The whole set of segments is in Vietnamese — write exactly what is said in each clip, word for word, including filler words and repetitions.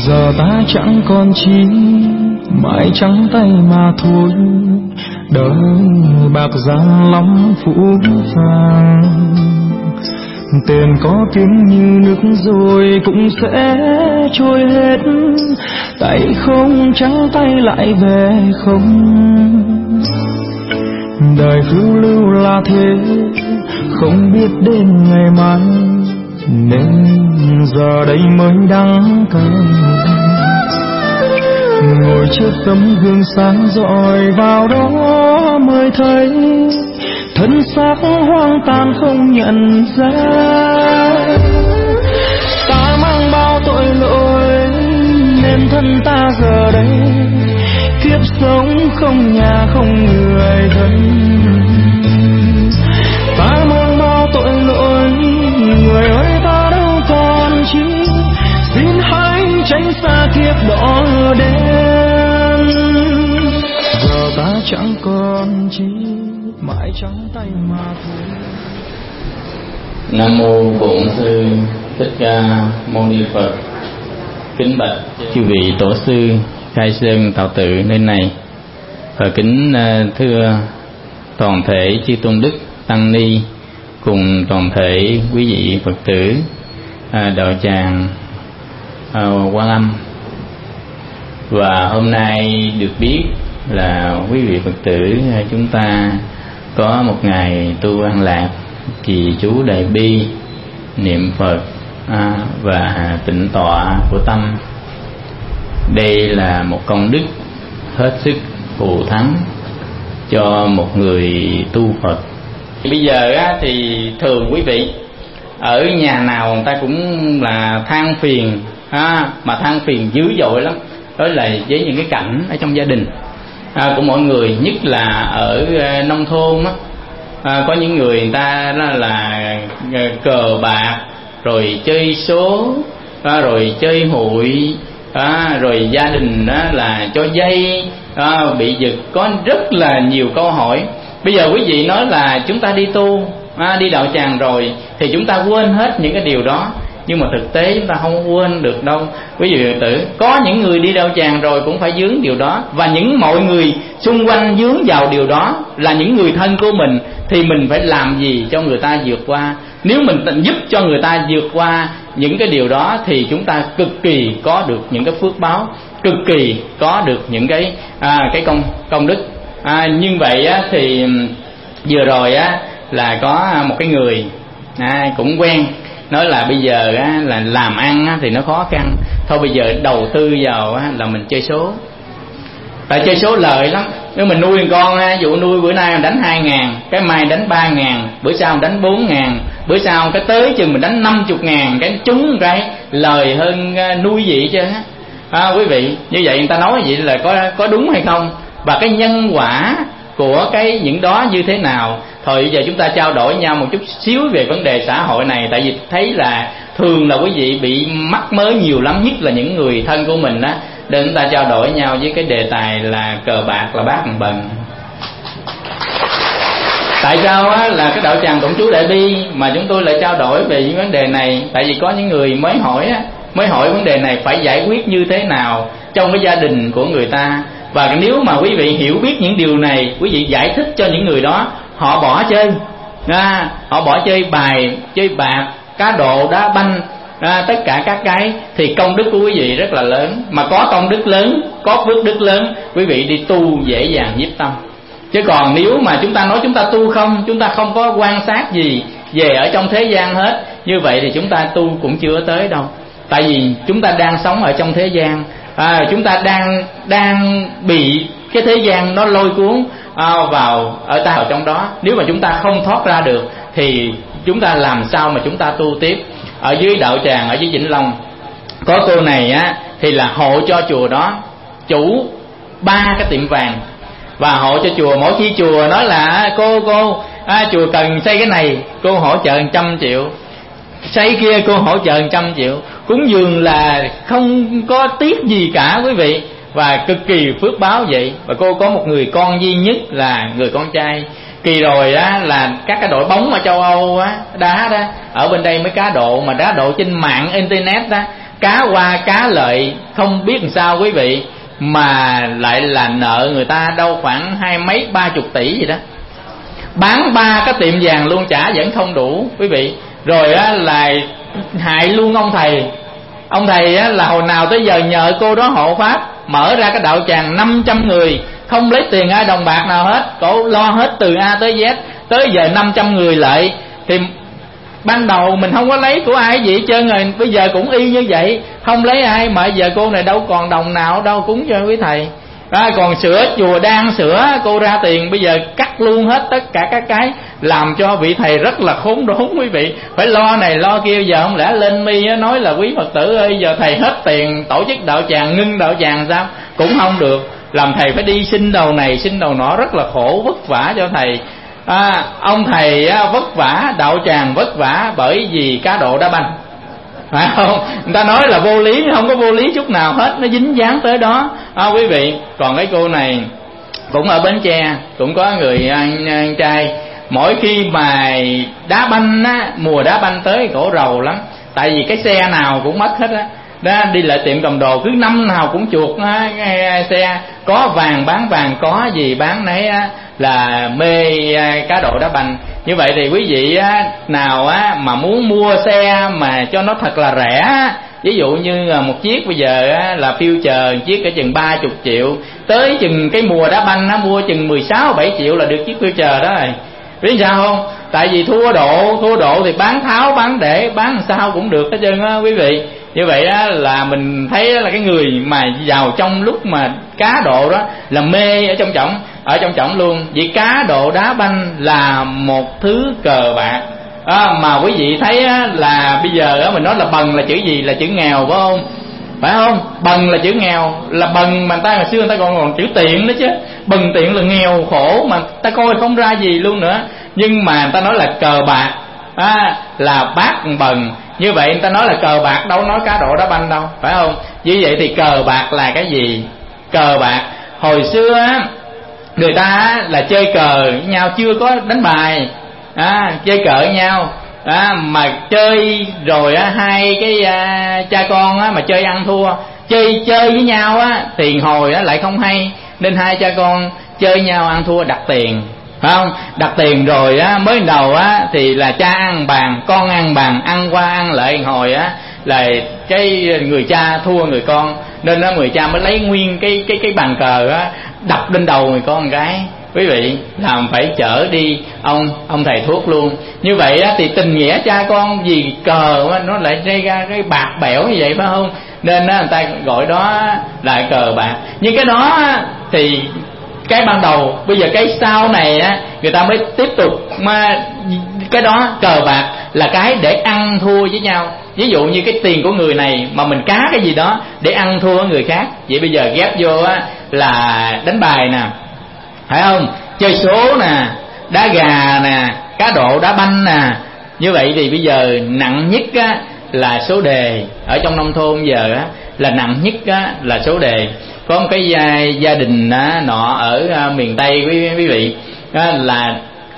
Giờ ta chẳng còn chi, mãi trắng tay mà thôi. Đời bạc gian lắm phũ phàng, tiền có kiếm như nước rồi cũng sẽ trôi hết. Tay không trắng tay lại về không. Đời phiêu lưu là thế, không biết đến ngày mai, nên giờ đây mới đắng cay. Ngồi trước tấm gương sáng rọi vào đó mới thấy thân xác hoang tàn không nhận ra. Ta mang bao tội lỗi nên thân ta giờ đây kiếp sống không nhà không người thân. Ta mang bao tội lỗi, người ơi ta đâu còn chi, xin hãy tránh xa kiếp đỏ đen. Giờ ta chẳng còn chi, mãi trắng tay mà thôi. Nam mô Bổn Sư Thích Ca Mâu Ni Phật. Kính bạch chư vị tổ sư khai sơn tạo tự nơi này, và kính thưa toàn thể chư tôn đức tăng ni cùng toàn thể quý vị Phật tử đạo tràng Quan Âm. Và hôm nay được biết là quý vị Phật tử chúng ta có một ngày tu an lạc, trì chú đại bi, niệm Phật à, và tịnh tọa của tâm. Đây là một công đức hết sức thù thắng cho một người tu Phật. Bây giờ á, thì thường quý vị ở nhà nào người ta cũng là than phiền à, mà than phiền dữ dội lắm. Đó là với những cái cảnh ở trong gia đình à, của mọi người, nhất là ở à, nông thôn á. À, có những người người ta đó là à, cờ bạc, rồi chơi số, à, rồi chơi hụi, à, rồi gia đình đó là cho vay, à, bị giật. Có rất là nhiều câu hỏi. Bây giờ quý vị nói là chúng ta đi tu, à, đi đạo tràng rồi thì chúng ta quên hết những cái điều đó, nhưng mà thực tế chúng ta không quên được đâu quý vị Phật tử. Có những người đi đạo tràng rồi cũng phải vướng điều đó, và những mọi người xung quanh vướng vào điều đó là những người thân của mình, thì mình phải làm gì cho người ta vượt qua. Nếu mình giúp cho người ta vượt qua những cái điều đó thì chúng ta cực kỳ có được những cái phước báo, cực kỳ có được những cái à, cái công công đức. À, như vậy á, thì vừa rồi á, là có một cái người à, cũng quen nói là bây giờ á, là làm ăn á, thì nó khó khăn, thôi bây giờ đầu tư vào á, là mình chơi số. Tại chơi số lợi lắm. Nếu mình nuôi con á, ví dụ nuôi bữa nay mình đánh hai ngàn, cái mai đánh ba ngàn, bữa sau mình đánh bốn ngàn, bữa sau cái tới chừng mình đánh năm mươi ngàn, cái trúng cái lời hơn nuôi gì chứ á. À, quý vị, như vậy người ta nói vậy là có có đúng hay không? Và cái nhân quả của cái những đó như thế nào? Thôi bây giờ chúng ta trao đổi nhau một chút xíu về vấn đề xã hội này. Tại vì thấy là thường là quý vị bị mắc mớ nhiều lắm, nhất là những người thân của mình á. Để chúng ta trao đổi nhau với cái đề tài là cờ bạc là bát bằng bần. Tại sao á, là cái đạo tràng Tổng Chú Đại Bi mà chúng tôi lại trao đổi về những vấn đề này? Tại vì có những người mới hỏi á, mới hỏi vấn đề này phải giải quyết như thế nào trong cái gia đình của người ta. Và nếu mà quý vị hiểu biết những điều này, quý vị giải thích cho những người đó, họ bỏ chơi à, họ bỏ chơi bài, chơi bạc, cá độ, đá banh, à, tất cả các cái, thì công đức của quý vị rất là lớn. Mà có công đức lớn, có phước đức lớn, quý vị đi tu dễ dàng nhiếp tâm. Chứ còn nếu mà chúng ta nói chúng ta tu không, chúng ta không có quan sát gì về ở trong thế gian hết, như vậy thì chúng ta tu cũng chưa tới đâu. Tại vì chúng ta đang sống ở trong thế gian, à, chúng ta đang đang bị cái thế gian nó lôi cuốn à, vào ở ta ở trong đó. Nếu mà chúng ta không thoát ra được thì chúng ta làm sao mà chúng ta tu tiếp. Ở dưới đạo tràng ở dưới Vĩnh Long có cô này á, thì là hộ cho chùa đó chủ ba cái tiệm vàng, và hộ cho chùa. Mỗi khi chùa nói là cô cô à, chùa cần xây cái này, cô hỗ trợ một trăm triệu, xây kia cô hỗ trợ một trăm triệu. Cúng dường là không có tiếc gì cả quý vị, và cực kỳ phước báo vậy. Và cô có một người con duy nhất là người con trai. Kỳ rồi á, là các cái đội bóng ở châu Âu á, đá đó, ở bên đây mới cá độ, mà đá độ trên mạng internet đó, cá qua cá lợi không biết làm sao quý vị, mà lại là nợ người ta đâu khoảng hai mấy ba chục tỷ gì đó, bán ba cái tiệm vàng luôn trả vẫn không đủ quý vị. Rồi á là hại luôn ông thầy. Ông thầy á là hồi nào tới giờ nhờ cô đó hộ pháp, mở ra cái đạo tràng năm trăm người, không lấy tiền ai đồng bạc nào hết, cổ lo hết từ A tới Z, tới giờ năm trăm người lại. Thì ban đầu mình không có lấy của ai gì hết trơn rồi, bây giờ cũng y như vậy, không lấy ai, mà giờ cô này đâu còn đồng nào đâu cúng cho quý thầy. À, còn sửa chùa đang sửa cô ra tiền, bây giờ cắt luôn hết tất cả các cái, làm cho vị thầy rất là khốn đốn quý vị, phải lo này lo kia. Giờ không lẽ lên mi nói là quý Phật tử ơi giờ thầy hết tiền tổ chức đạo tràng, ngưng đạo tràng sao? Cũng không được, làm thầy phải đi xin đầu này xin đầu nọ, rất là khổ vất vả cho thầy. À, ông thầy vất vả, đạo tràng vất vả bởi vì cá độ đá banh, phải không? Người ta nói là vô lý, không có vô lý chút nào hết, nó dính dáng tới đó à, quý vị. Còn cái cô này cũng ở Bến Tre, cũng có người anh, anh trai, mỗi khi mà đá banh á, mùa đá banh tới cổ rầu lắm, tại vì cái xe nào cũng mất hết á. Đó, đi lại tiệm cầm đồ cứ năm nào cũng chuột á, xe có vàng bán vàng, có gì bán nấy á, là mê cá độ đá banh. Như vậy thì quý vị á, nào á, mà muốn mua xe mà cho nó thật là rẻ, ví dụ như một chiếc bây giờ á, là future chiếc cả chừng ba mươi triệu, tới chừng cái mùa đá banh á, mua chừng mười sáu bảy triệu là được chiếc future đó rồi. Biết sao không? Tại vì thua độ, thua độ thì bán tháo bán để bán làm sao cũng được hết trơn á quý vị. Như vậy á, là mình thấy là cái người mà vào trong lúc mà cá độ đó là mê ở trong trọng, ở trong trọng luôn. Vì cá độ đá banh là một thứ cờ bạc à, mà quý vị thấy á, là bây giờ á, mình nói là bần là chữ gì? Là chữ nghèo phải không? Phải không? Bần là chữ nghèo, là bần mà người ta ngày xưa người ta còn còn chữ tiện đó chứ. Bần tiện là nghèo khổ mà ta coi không ra gì luôn nữa. Nhưng mà người ta nói là cờ bạc à, là bát bần. Như vậy người ta nói là cờ bạc, đâu nói cá độ đá banh đâu, phải không? Như vậy thì cờ bạc là cái gì? Cờ bạc hồi xưa á, người ta là chơi cờ với nhau, chưa có đánh bài à, chơi cờ với nhau à, mà chơi rồi á, hai cái à, cha con á, mà chơi ăn thua, chơi chơi với nhau á, tiền hồi á lại không hay, nên hai cha con chơi nhau ăn thua đặt tiền, phải không? Đặt tiền rồi á, mới đầu á thì là cha ăn bàn, con ăn bàn, ăn qua ăn lại hồi á là cái người cha thua người con, nên đó người cha mới lấy nguyên cái cái cái bàn cờ á đập lên đầu người con một cái. Quý vị làm phải chở đi ông ông thầy thuốc luôn. Như vậy á thì tình nghĩa cha con vì cờ á, nó lại gây ra cái bạc bẽo như vậy, phải không? Nên á, người ta gọi đó là cờ bạc. Nhưng cái đó á, thì cái ban đầu, bây giờ cái sau này á, người ta mới tiếp tục mà cái đó cờ bạc là cái để ăn thua với nhau. Ví dụ như cái tiền của người này mà mình cá cái gì đó để ăn thua với người khác, vậy bây giờ ghép vô á là đánh bài nè, phải không? Chơi số nè, đá gà nè, cá độ đá banh nè. Như vậy thì bây giờ nặng nhất á là số đề. Ở trong nông thôn giờ á là nặng nhất á là số đề. Có một cái gia, gia đình á, nọ ở à, miền Tây quý, quý vị á, là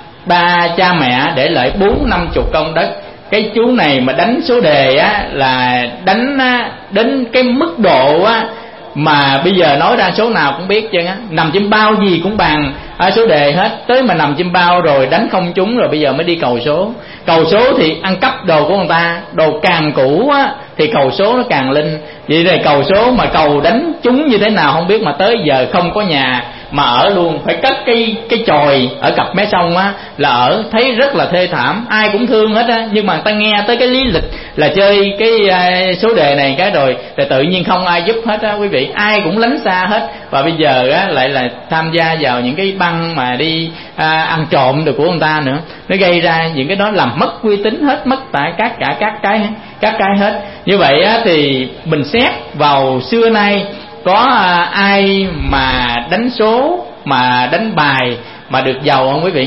ba cha mẹ để lại bốn năm chục công đất. Cái chú này mà đánh số đề á là đánh á, đến cái mức độ á mà bây giờ nói ra số nào cũng biết chứ á, nằm chim bao gì cũng bàn à, số đề hết. Tới mà nằm chim bao rồi đánh không trúng rồi bây giờ mới đi cầu số. Cầu số thì ăn cắp đồ của người ta, đồ càng cũ á thì cầu số nó càng linh. Vậy thì cầu số mà cầu đánh trúng như thế nào không biết, mà tới giờ không có nhà mà ở luôn, phải cất cái cái chòi ở cặp mé sông á là ở, thấy rất là thê thảm, ai cũng thương hết á. Nhưng mà người ta nghe tới cái lý lịch là chơi cái uh, số đề này cái rồi thì tự nhiên không ai giúp hết á quý vị, ai cũng lánh xa hết. Và bây giờ á lại là tham gia vào những cái băng mà đi uh, ăn trộm được của người ta nữa, nó gây ra những cái đó làm mất uy tín hết, mất tại các cả các cái các cái hết. Như vậy á thì mình xét vào xưa nay có à, ai mà đánh số mà đánh bài mà được giàu không quý vị?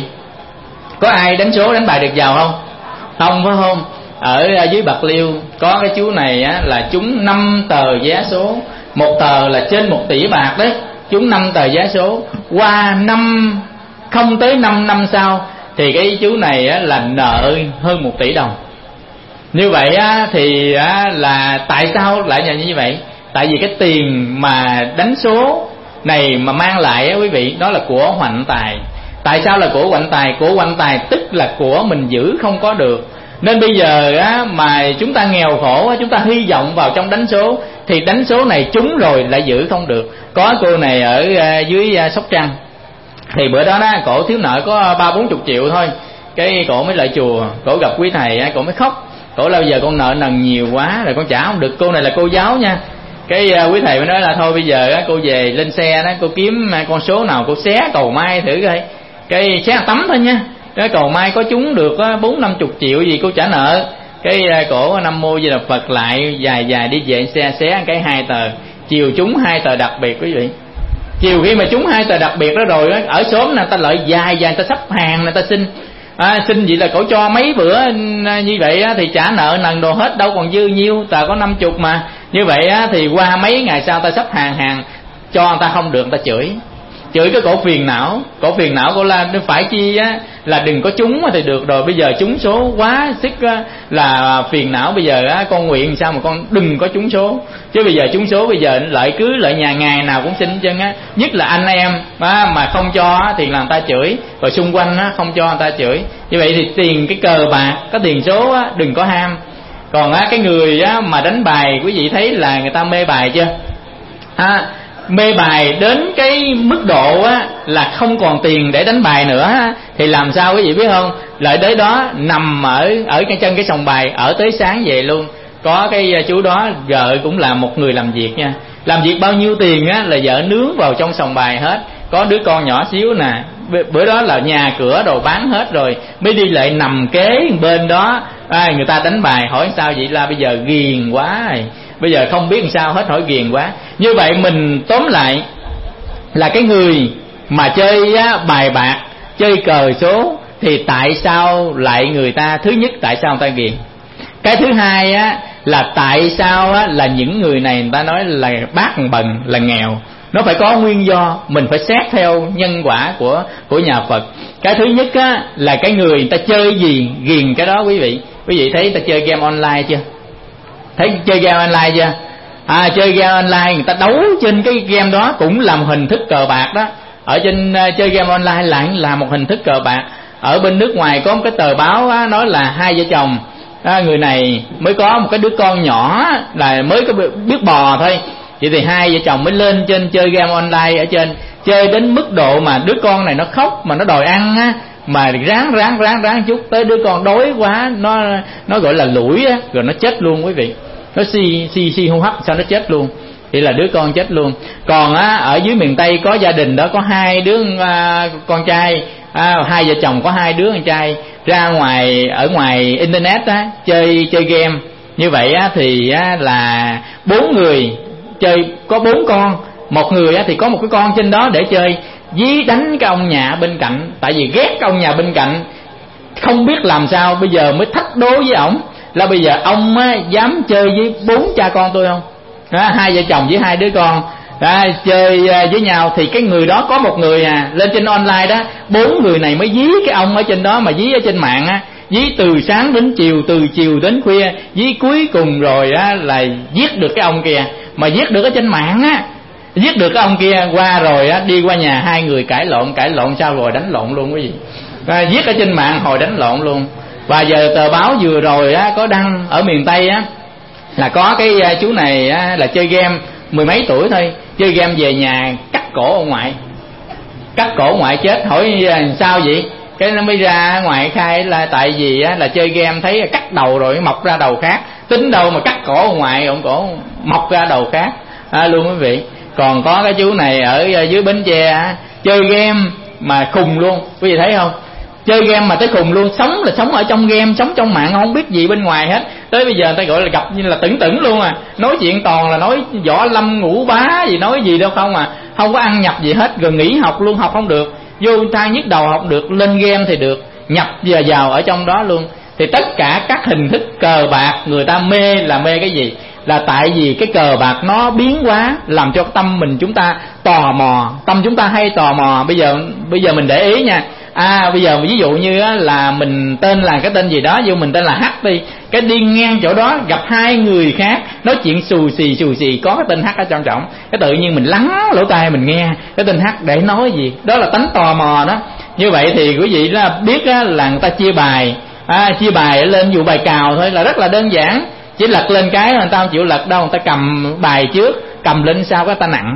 Có ai đánh số đánh bài được giàu không? Không, phải không? Ở dưới Bạc Liêu có cái chú này á, là trúng năm tờ vé số, một tờ là trên một tỷ bạc đấy, trúng năm tờ vé số. Qua năm không tới năm năm sau thì cái chú này á, là nợ hơn một tỷ đồng. Như vậy á, thì á, là tại sao lại là như vậy? Tại vì cái tiền mà đánh số này mà mang lại á, quý vị, đó là của hoạnh tài. Tại sao là của hoạnh tài? Của hoạnh tài tức là của mình giữ không có được. Nên bây giờ á, mà chúng ta nghèo khổ á, chúng ta hy vọng vào trong đánh số, thì đánh số này trúng rồi lại giữ không được. Có cô này ở dưới Sóc Trăng, thì bữa đó đó cổ thiếu nợ có ba bốn chục triệu thôi, cái cổ mới lại chùa, cổ gặp quý thầy á, cổ mới khóc. Cổ lâu giờ con nợ nần nhiều quá rồi, con trả không được. Cô này là cô giáo nha. Cái uh, quý thầy mới nói là thôi bây giờ á, cô về lên xe đó, cô kiếm con số nào cô xé cầu may thử coi. Cái xé tấm thôi nha, cái cầu may có trúng được bốn năm chục triệu gì cô trả nợ. Cái uh, cổ Nam Mô Di Đà Phật lại dài dài đi về xe xé cái hai tờ. Chiều trúng hai tờ đặc biệt quý vị. Chiều khi mà trúng hai tờ đặc biệt đó rồi đó, ở xóm người ta lợi dài dài, người ta sắp hàng, người ta xin à, xin vậy là cổ cho mấy bữa như vậy á, thì trả nợ nần đồ hết, đâu còn dư nhiêu, tờ có năm chục mà. Như vậy á, thì qua mấy ngày sau ta sắp hàng hàng cho người ta không được, người ta chửi chửi cái cổ phiền não. Cổ phiền não cổ là phải chi á, là đừng có trúng thì được rồi, bây giờ trúng số quá sức á, là phiền não. Bây giờ á, con nguyện sao mà con đừng có trúng số, chứ bây giờ trúng số bây giờ lại cứ lại nhà ngày nào cũng xin chân á. Nhất là anh em á, mà không cho á, thì là người ta chửi, rồi xung quanh á, không cho người ta chửi. Như vậy thì tiền cái cờ bạc, cái tiền số á, đừng có ham. Còn á, cái người á, mà đánh bài, quý vị thấy là người ta mê bài chưa? À, mê bài đến cái mức độ á, là không còn tiền để đánh bài nữa á, thì làm sao quý vị biết không? Lợi tới đó nằm ở ở cái chân cái sòng bài, ở tới sáng về luôn. Có cái chú đó vợ cũng là một người làm việc nha, làm việc bao nhiêu tiền á là vợ nướng vào trong sòng bài hết. Có đứa con nhỏ xíu nè, bữa đó là nhà cửa đồ bán hết rồi, mới đi lại nằm kế bên đó. À, người ta đánh bài hỏi sao vậy, là bây giờ ghiền quá rồi, bây giờ không biết làm sao hết, hỏi ghiền quá. Như vậy mình tóm lại là cái người mà chơi á, bài bạc, chơi cờ số, thì tại sao lại người ta, thứ nhất tại sao người ta ghiền, cái thứ hai á là tại sao á là những người này người ta nói là bát bần là nghèo. Nó phải có nguyên do, mình phải xét theo nhân quả của của nhà Phật. Cái thứ nhất á là cái người người ta chơi gì ghiền cái đó quý vị. Quý vị thấy người ta chơi game online chưa? Thấy chơi game online chưa? À, chơi game online người ta đấu trên cái game đó cũng là một hình thức cờ bạc đó. Ở trên uh, chơi game online lại là một hình thức cờ bạc. Ở bên nước ngoài có một cái tờ báo á, nói là hai vợ chồng, à, người này mới có một cái đứa con nhỏ là mới có biết bò thôi. Vậy thì hai vợ chồng mới lên trên chơi game online ở trên, chơi đến mức độ mà đứa con này nó khóc mà nó đòi ăn á, mà ráng ráng ráng ráng chút, tới đứa con đói quá, nó nó gọi là lủi á, rồi nó chết luôn quý vị. Nó si si si hô hấp sao nó chết luôn, thì là đứa con chết luôn. Còn á ở dưới miền Tây có gia đình đó có hai đứa à, con trai, à, hai vợ chồng có hai đứa con trai ra ngoài ở ngoài internet á chơi chơi game. Như vậy á thì á, là bốn người chơi, có bốn con, một người á thì có một cái con trên đó để chơi, dí đánh cái ông nhà bên cạnh, tại vì ghét cái ông nhà bên cạnh, không biết làm sao. Bây giờ mới thách đố với ổng là bây giờ ông á, dám chơi với bốn cha con tôi không? Đó, hai vợ chồng với hai đứa con đó, chơi với nhau. Thì cái người đó có một người à lên trên online đó, bốn người này mới dí cái ông ở trên đó, mà dí ở trên mạng á, dí từ sáng đến chiều, từ chiều đến khuya, dí cuối cùng rồi á là giết được cái ông kia. Mà giết được ở trên mạng á, giết được cái ông kia qua rồi á, đi qua nhà hai người cãi lộn, cãi lộn sao rồi đánh lộn luôn quý vị. À, giết ở trên mạng hồi đánh lộn luôn. Và giờ tờ báo vừa rồi á có đăng ở miền Tây á, là có cái chú này á là chơi game, mười mấy tuổi thôi, chơi game về nhà cắt cổ ông ngoại, cắt cổ ông ngoại chết. Hỏi sao vậy? Cái nó mới ra ngoài khai là tại vì á là chơi game thấy cắt đầu rồi mọc ra đầu khác, tính đâu mà cắt cổ ông ngoại, ông cổ mọc ra đầu khác à, luôn quý vị. Còn có cái chú này ở dưới Bến Tre á, chơi game mà khùng luôn, quý vị thấy không? Chơi game mà tới khùng luôn, sống là sống ở trong game, sống trong mạng, không biết gì bên ngoài hết. Tới bây giờ người ta gọi là gặp như là tửng tửng luôn à, nói chuyện toàn là nói võ lâm ngũ bá gì, nói gì đâu không à, không có ăn nhập gì hết. Rồi nghỉ học luôn, học không được, vô thang nhức đầu học được, lên game thì được, nhập và vào ở trong đó luôn. Thì tất cả các hình thức cờ bạc người ta mê là mê cái gì? Là tại vì cái cờ bạc nó biến hóa, làm cho tâm mình chúng ta tò mò, tâm chúng ta hay tò mò. Bây giờ bây giờ mình để ý nha. À bây giờ ví dụ như là mình tên là cái tên gì đó, vô mình tên là H đi, cái đi ngang chỗ đó gặp hai người khác nói chuyện xù xì xù xì, có cái tên H ở trong trọng, cái tự nhiên mình lắng lỗ tai mình nghe cái tên H để nói gì. Đó là tánh tò mò đó. Như vậy thì quý vị là biết là người ta chia bài, à, chia bài lên dụ bài cào thôi là rất là đơn giản, chỉ lật lên cái người ta không chịu lật đâu, người ta cầm bài trước, cầm lên sau cái ta nặng,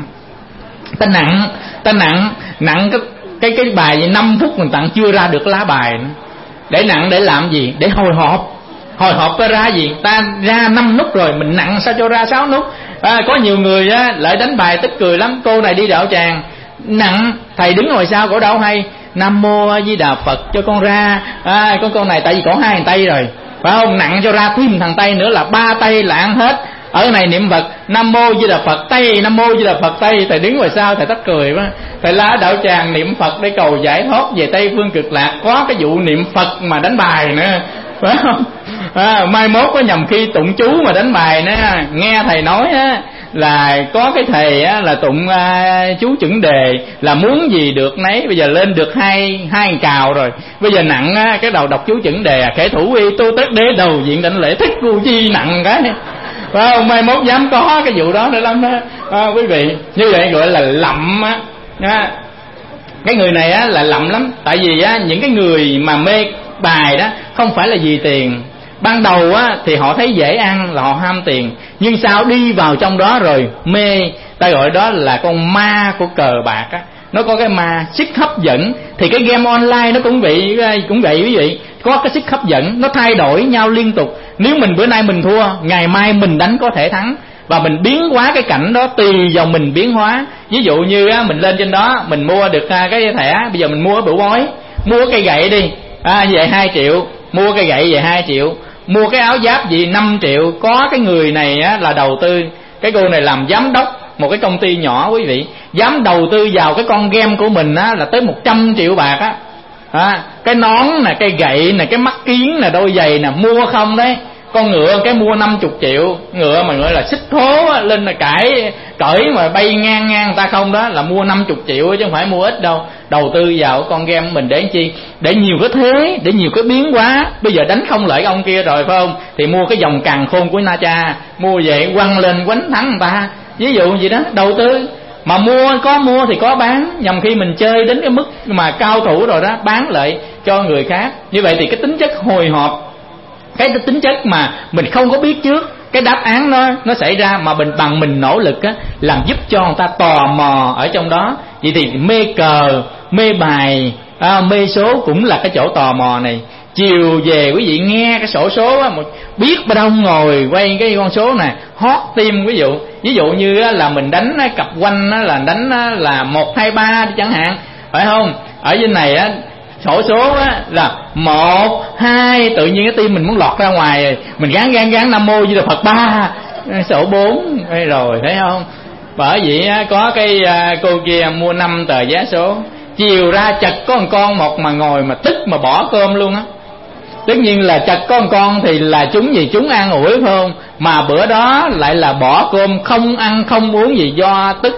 ta nặng, ta nặng, nặng cái cái cái bài gì năm phút mình tặng chưa ra được lá bài nữa. Để nặng để làm gì? Để hồi hộp, hồi hộp ta ra gì? Ta ra năm nút rồi mình nặng sao cho ra sáu nút. À, có nhiều người á lại đánh bài tức cười lắm. Cô này đi đạo tràng nặng, thầy đứng ngồi sau cổ đâu hay Nam Mô A Di Đà Phật cho con ra. À, con con này tại vì có hai thằng tay rồi, phải không? Nặng cho ra thêm thằng tay nữa là ba tay là ăn hết. Ở này niệm Phật Nam Mô Di Đà Phật Tây, Nam Mô Di Đà Phật Tây, thầy đứng ngoài sau thầy tắt cười quá. Thầy lá đạo tràng niệm Phật để cầu giải thoát về Tây phương cực lạc, có cái vụ niệm Phật mà đánh bài nữa, phải không? À, mai mốt có nhầm khi tụng chú mà đánh bài nữa. Nghe thầy nói á là có cái thầy á là tụng à, chú chuẩn đề là muốn gì được nấy, bây giờ lên được hai hai cào rồi, bây giờ nặng á cái đầu đọc chú chuẩn đề à, khể thủ uy tô tất đế đầu diện đảnh lễ thích cu chi nặng cái. Phải không? Mai mốt dám có cái vụ đó nữa lắm đó, à, quý vị. Như vậy gọi là lậm á. À, cái người này á là lậm lắm. Tại vì á những cái người mà mê bài đó không phải là vì tiền. Ban đầu á thì họ thấy dễ ăn là họ ham tiền, nhưng sao đi vào trong đó rồi mê. Ta gọi đó là con ma của cờ bạc á. Nó có cái ma sức hấp dẫn. Thì cái game online nó cũng vậy, cũng vậy quý vị, có cái sức hấp dẫn, nó thay đổi nhau liên tục. Nếu mình bữa nay mình thua, ngày mai mình đánh có thể thắng, và mình biến hóa cái cảnh đó tùy vào mình biến hóa. Ví dụ như á, mình lên trên đó mình mua được cái thẻ, bây giờ mình mua cái bửu bói, mua cây gậy đi, à, về hai triệu, mua cây gậy về hai triệu, mua cái áo giáp gì năm triệu. Có cái người này á là đầu tư, cái cô này làm giám đốc một cái công ty nhỏ quý vị, dám đầu tư vào cái con game của mình á là tới một trăm triệu bạc á. À, cái nón nè, cái gậy nè, cái mắt kiến nè, đôi giày nè, mua không đấy. Con ngựa cái mua năm mươi triệu, ngựa mà gọi là xích thố á, lên là cãi cởi mà bay ngang ngang ta không, đó là mua năm mươi triệu chứ không phải mua ít đâu. Đầu tư vào con game mình để chi? Để nhiều cái thế, để nhiều cái biến hóa. Bây giờ đánh không lại ông kia rồi phải không, thì mua cái dòng càn khôn của Na Cha, mua về quăng lên quánh thắng người ta, ví dụ gì đó. Đầu tư mà mua, có mua thì có bán, nhằm khi mình chơi đến cái mức mà cao thủ rồi đó, bán lại cho người khác. Như vậy thì cái tính chất hồi hộp, cái tính chất mà mình không có biết trước cái đáp án nó nó xảy ra, mà mình bằng mình nỗ lực á, làm giúp cho người ta tò mò ở trong đó. Vậy thì mê cờ, mê bài, à, mê số cũng là cái chỗ tò mò này. Chiều về quý vị nghe cái sổ số á, biết bao đông ngồi quay cái con số nè, hót tim. Ví dụ ví dụ như là mình đánh cặp quanh là đánh là một hai ba chẳng hạn, phải không? Ở trên này á sổ số á là một hai, tự nhiên cái tim mình muốn lọt ra ngoài rồi, mình gán gán gán Nam Mô Di Đà Phật ba, sổ bốn rồi, thấy không? Bởi vậy á, có cái cô kia mua năm tờ vé số, chiều ra chật có một con một mà ngồi mà tức mà bỏ cơm luôn á. Tất nhiên là chật có một con thì là chúng gì chúng an ủi phải không, mà bữa đó lại là bỏ cơm không ăn không uống gì do tức.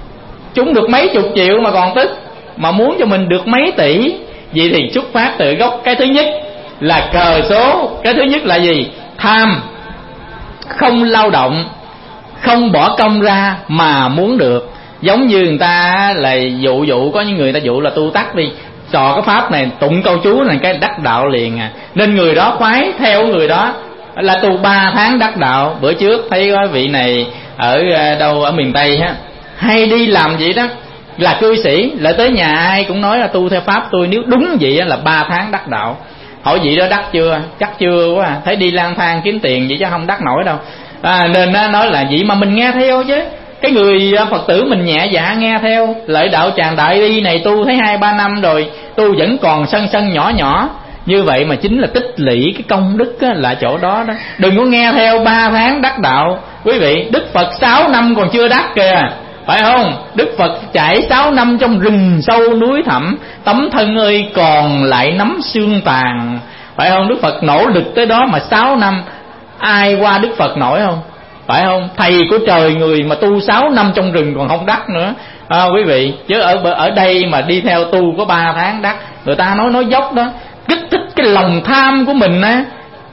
Chúng được mấy chục triệu mà còn tức, mà muốn cho mình được mấy tỷ. Vậy thì xuất phát từ gốc, cái thứ nhất là cờ số, cái thứ nhất là gì? Tham, không lao động, không bỏ công ra mà muốn được. Giống như người ta là dụ dụ, có những người ta dụ là tu tắc đi, trò cái pháp này tụng câu chú này cái đắc đạo liền à, nên người đó khoái theo người đó, là tu ba tháng đắc đạo. Bữa trước thấy có vị này ở đâu ở miền Tây á, hay đi làm vậy đó, là cư sĩ, lại tới nhà ai cũng nói là tu theo pháp tôi, nếu đúng vậy là ba tháng đắc đạo. Hỏi vị đó đắc chưa? Chắc chưa quá à. Thấy đi lang thang kiếm tiền vậy chứ không đắc nổi đâu. À, nên nó nói là vậy mà mình nghe theo chứ. Cái người Phật tử mình nhẹ dạ nghe theo. Lợi đạo tràng Đại Bi này tu thấy hai ba năm rồi, tu vẫn còn sân sân nhỏ nhỏ. Như vậy mà chính là tích lũy cái công đức á, là chỗ đó đó. Đừng có nghe theo ba tháng đắc đạo. Quý vị, Đức Phật sáu năm còn chưa đắc kìa, phải không? Đức Phật trải sáu năm trong rừng sâu núi thẳm, tấm thân ơi còn lại nắm xương tàn, phải không? Đức Phật nỗ lực tới đó mà sáu năm, ai qua Đức Phật nổi không? Phải không? Thầy của trời người mà tu sáu năm trong rừng còn không đắc nữa, à, quý vị. Chứ ở ở đây mà đi theo tu có ba tháng đắc. Người ta nói nói dốc đó, kích thích cái lòng tham của mình á.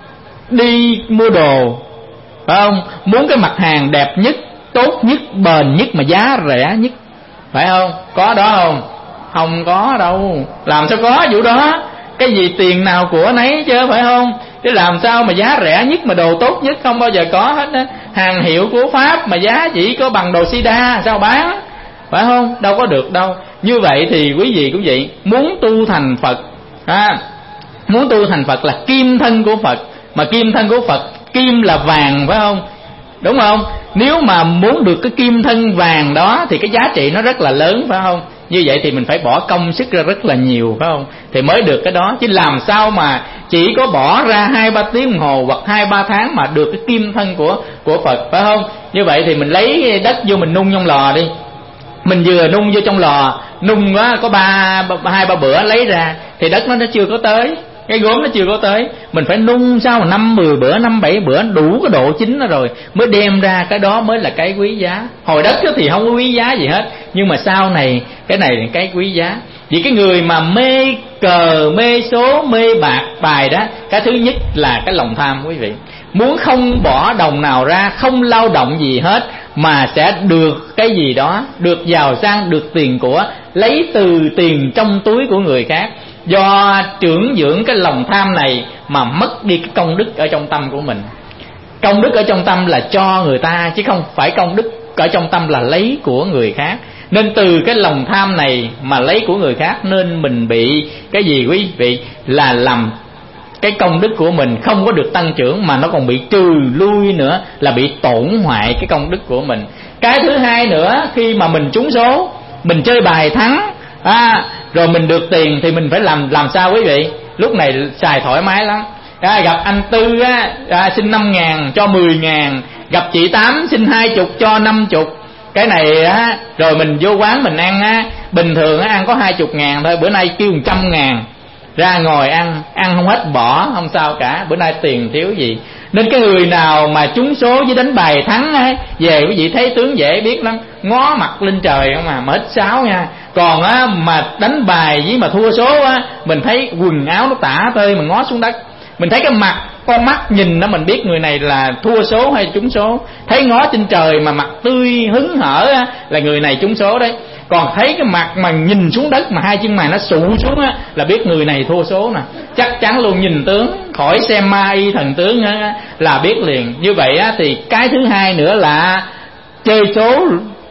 đi mua đồ, phải không? Muốn cái mặt hàng đẹp nhất, tốt nhất, bền nhất mà giá rẻ nhất, phải không? Có đó không? Không có đâu. Làm sao có vụ đó? Cái gì tiền nào của nấy chứ, phải không? Chứ làm sao mà giá rẻ nhất mà đồ tốt nhất không bao giờ có hết á. Hàng hiệu của Pháp mà giá chỉ có bằng đồ Sida sao bán, phải không? Đâu có được đâu. Như vậy thì quý vị quý vị muốn tu thành Phật, à, muốn tu thành Phật là kim thân của Phật. Mà kim thân của Phật, kim là vàng, phải không? Đúng không? Nếu mà muốn được cái kim thân vàng đó thì cái giá trị nó rất là lớn, phải không? Như vậy thì mình phải bỏ công sức ra rất là nhiều, phải không? Thì mới được cái đó. Chứ làm sao mà chỉ có bỏ ra hai ba tiếng đồng hồ hoặc hai ba tháng mà được cái kim thân của của Phật, phải không? Như vậy thì mình lấy đất vô mình nung trong lò đi. Mình vừa nung vô trong lò, nung á, có ba hai ba bữa lấy ra thì đất nó nó chưa có tới, cái gốm nó chưa có tới. Mình phải nung sao mà năm mười bữa, năm bảy bữa đủ cái độ chín nó rồi mới đem ra, cái đó mới là cái quý giá. Hồi đất thì không có quý giá gì hết, nhưng mà sau này cái này là cái quý giá. Vì cái người mà mê cờ, mê số, mê bạc bài đó, cái thứ nhất là cái lòng tham quý vị. Muốn không bỏ đồng nào ra, không lao động gì hết mà sẽ được cái gì đó, được giàu sang, được tiền của, lấy từ tiền trong túi của người khác. Do trưởng dưỡng cái lòng tham này mà mất đi cái công đức ở trong tâm của mình. Công đức ở trong tâm là cho người ta, chứ không phải công đức ở trong tâm là lấy của người khác. Nên từ cái lòng tham này mà lấy của người khác, nên mình bị cái gì quý vị? Là làm cái công đức của mình không có được tăng trưởng, mà nó còn bị trừ lui nữa, là bị tổn hoại cái công đức của mình. Cái thứ hai nữa, khi mà mình trúng số, mình chơi bài thắng, à, rồi mình được tiền thì mình phải làm làm sao quý vị? Lúc này xài thoải mái lắm. À, gặp anh Tư á, à, xin năm ngàn cho mười ngàn, gặp chị Tám xin hai chục cho năm chục. Cái này á, rồi mình vô quán mình ăn á, bình thường á, ăn có hai chục ngàn thôi, bữa nay kêu một trăm ngàn, ra ngồi ăn, ăn không hết bỏ, không sao cả, bữa nay tiền thiếu gì. Nên cái người nào mà trúng số với đánh bài thắng á, về quý vị thấy tướng dễ biết lắm, ngó mặt lên trời không mà, mà ít sáo nha. Còn á mà đánh bài với mà thua số á, mình thấy quần áo nó tả tơi mà ngó xuống đất, mình thấy cái mặt, con mắt nhìn đó mình biết người này là thua số hay trúng số. Thấy ngó trên trời mà mặt tươi hứng hở á, là người này trúng số đấy. Còn thấy cái mặt mà nhìn xuống đất mà hai chân mày nó sụ xuống á, là biết người này thua số nè. Chắc chắn luôn, nhìn tướng, khỏi xem ma y thần tướng á, là biết liền. Như vậy á, thì cái thứ hai nữa là chơi số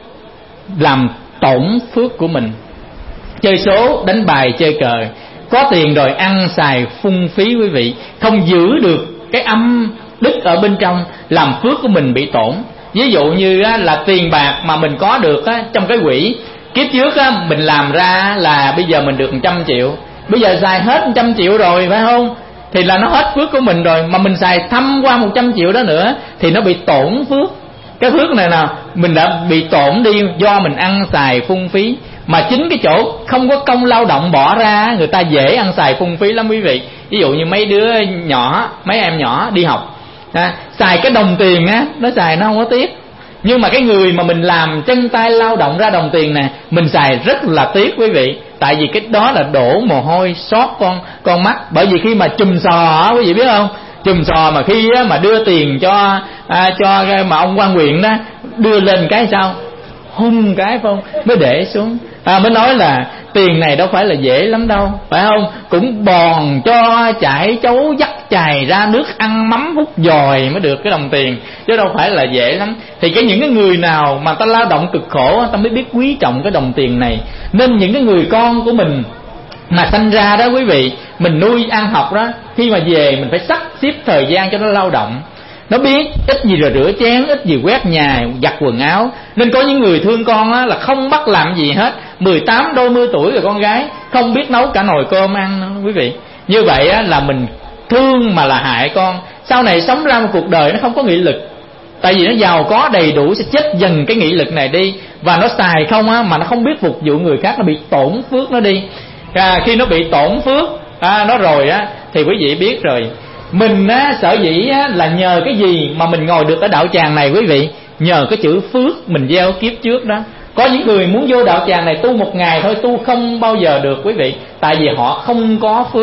làm tổn phước của mình. Chơi số, đánh bài, chơi cờ, có tiền rồi ăn xài phung phí quý vị, không giữ được cái âm đức ở bên trong, làm phước của mình bị tổn. Ví dụ như là tiền bạc mà mình có được trong cái quỹ, kiếp trước mình làm ra là bây giờ mình được một trăm triệu, bây giờ xài hết một trăm triệu rồi, phải không? Thì là nó hết phước của mình rồi, mà mình xài thăm qua một trăm triệu đó nữa thì nó bị tổn phước. Cái phước này nào mình đã bị tổn đi do mình ăn xài phung phí. Mà chính cái chỗ không có công lao động bỏ ra, người ta dễ ăn xài phung phí lắm quý vị. Ví dụ như mấy đứa nhỏ, mấy em nhỏ đi học, à, xài cái đồng tiền á, nó xài nó không có tiếc. Nhưng mà cái người mà mình làm chân tay lao động ra đồng tiền nè, mình xài rất là tiếc quý vị. Tại vì cái đó là đổ mồ hôi, xót con con mắt. Bởi vì khi mà chùm sò á, quý vị biết không? Chùm sò mà khi á, mà đưa tiền cho à, cho mà ông quan huyện đó, đưa lên cái sao hung cái phải không, mới để xuống, à, mới nói là tiền này đâu phải là dễ lắm đâu, phải không? Cũng bòn cho chải chấu dắt chài ra nước ăn mắm hút dòi mới được cái đồng tiền, chứ đâu phải là dễ lắm. Thì cái những cái người nào mà ta lao động cực khổ, ta mới biết quý trọng cái đồng tiền này. Nên những cái người con của mình mà sanh ra đó quý vị, mình nuôi ăn học đó, khi mà về mình phải sắp xếp thời gian cho nó lao động. Nó biết ít gì rồi rửa chén, ít gì quét nhà, giặt quần áo. Nên có những người thương con á, là không bắt làm gì hết, mười tám đôi mươi tuổi rồi con gái không biết nấu cả nồi cơm ăn đó, quý vị. Như vậy á, là mình thương mà là hại con. Sau này sống ra một cuộc đời nó không có nghị lực. Tại vì nó giàu có đầy đủ sẽ chết dần cái nghị lực này đi. Và nó xài không á, mà nó không biết phục vụ người khác, nó bị tổn phước nó đi. à, Khi nó bị tổn phước à, nó rồi á, thì quý vị biết rồi. Mình á, sở dĩ á, là nhờ cái gì mà mình ngồi được ở đạo tràng này quý vị? Nhờ cái chữ phước mình gieo kiếp trước đó. Có những người muốn vô đạo tràng này tu một ngày thôi, tu không bao giờ được quý vị. Tại vì họ không có phước.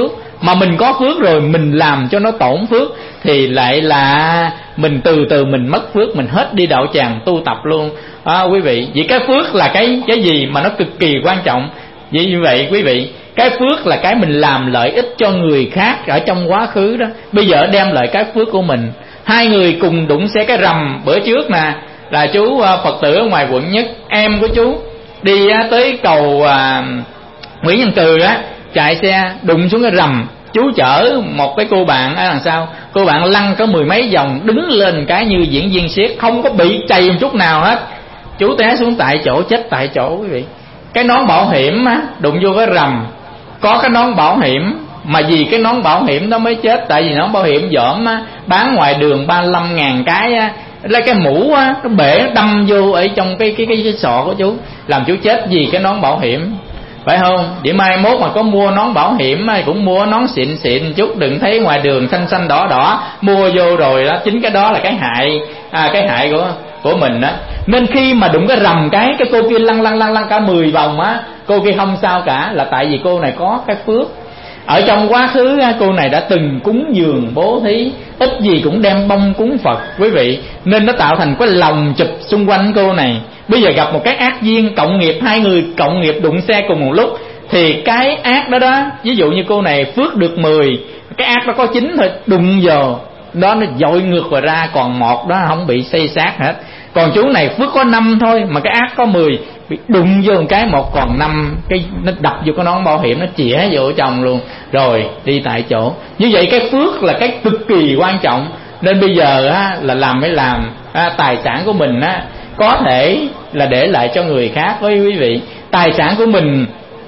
mà mình có phước rồi mình làm cho nó tổn phước thì lại là mình từ từ mình mất phước, mình hết đi đạo tràng tu tập luôn. À, quý vị, vậy cái phước là cái cái gì mà nó cực kỳ quan trọng. Vậy như vậy quý vị, cái phước là cái mình làm lợi ích cho người khác ở trong quá khứ đó, bây giờ đem lại cái phước của mình. Hai người cùng đụng xe cái rầm bữa trước nè, là chú Phật tử ở ngoài quận Nhất, em của chú đi tới cầu à, Nguyễn Văn Từ á, chạy xe đụng xuống cái rầm. Chú chở một cái cô bạn ở đằng sau, cô bạn lăn có mười mấy vòng, đứng lên cái như diễn viên siết, không có bị chày một chút nào hết. Chú té xuống tại chỗ, chết tại chỗ quý vị. Cái nón bảo hiểm á, đụng vô cái rầm, có cái nón bảo hiểm mà vì cái nón bảo hiểm đó mới chết. Tại vì nón bảo hiểm dởm á, bán ngoài đường ba mươi lăm ngàn cái á, lấy cái mũ á, nó bể nó đâm vô ở trong cái cái, cái cái sọ của chú, làm chú chết vì cái nón bảo hiểm, phải không? Để mai mốt mà có mua nón bảo hiểm cũng mua nón xịn xịn chút, đừng thấy ngoài đường xanh xanh đỏ đỏ mua vô rồi đó, chính cái đó là cái hại, à, cái hại của của mình á. Nên khi mà đụng cái rầm cái cái cô kia lăn lăn lăn lăn cả mười vòng á, cô kia không sao cả, là tại vì cô này có cái phước. Ở trong quá khứ cô này đã từng cúng dường bố thí, ít gì cũng đem bông cúng Phật quý vị, nên nó tạo thành cái lòng chụp xung quanh cô này. Bây giờ gặp một cái ác duyên cộng nghiệp, hai người cộng nghiệp đụng xe cùng một lúc, thì cái ác đó đó, ví dụ như cô này phước được mười, cái ác đó có chín thôi, đụng vào đó nó dội ngược vào ra, còn một đó không bị xây xác hết. Còn chú này phước có năm thôi mà cái ác có mười, bị đụng vô một cái một còn năm, cái nó đập vô cái nón bảo hiểm, nó chĩa vô chồng luôn, rồi đi tại chỗ. Như vậy cái phước là cái cực kỳ quan trọng. Nên bây giờ á, là làm mới làm á, tài sản của mình á, có thể là để lại cho người khác với quý vị. Tài sản của mình,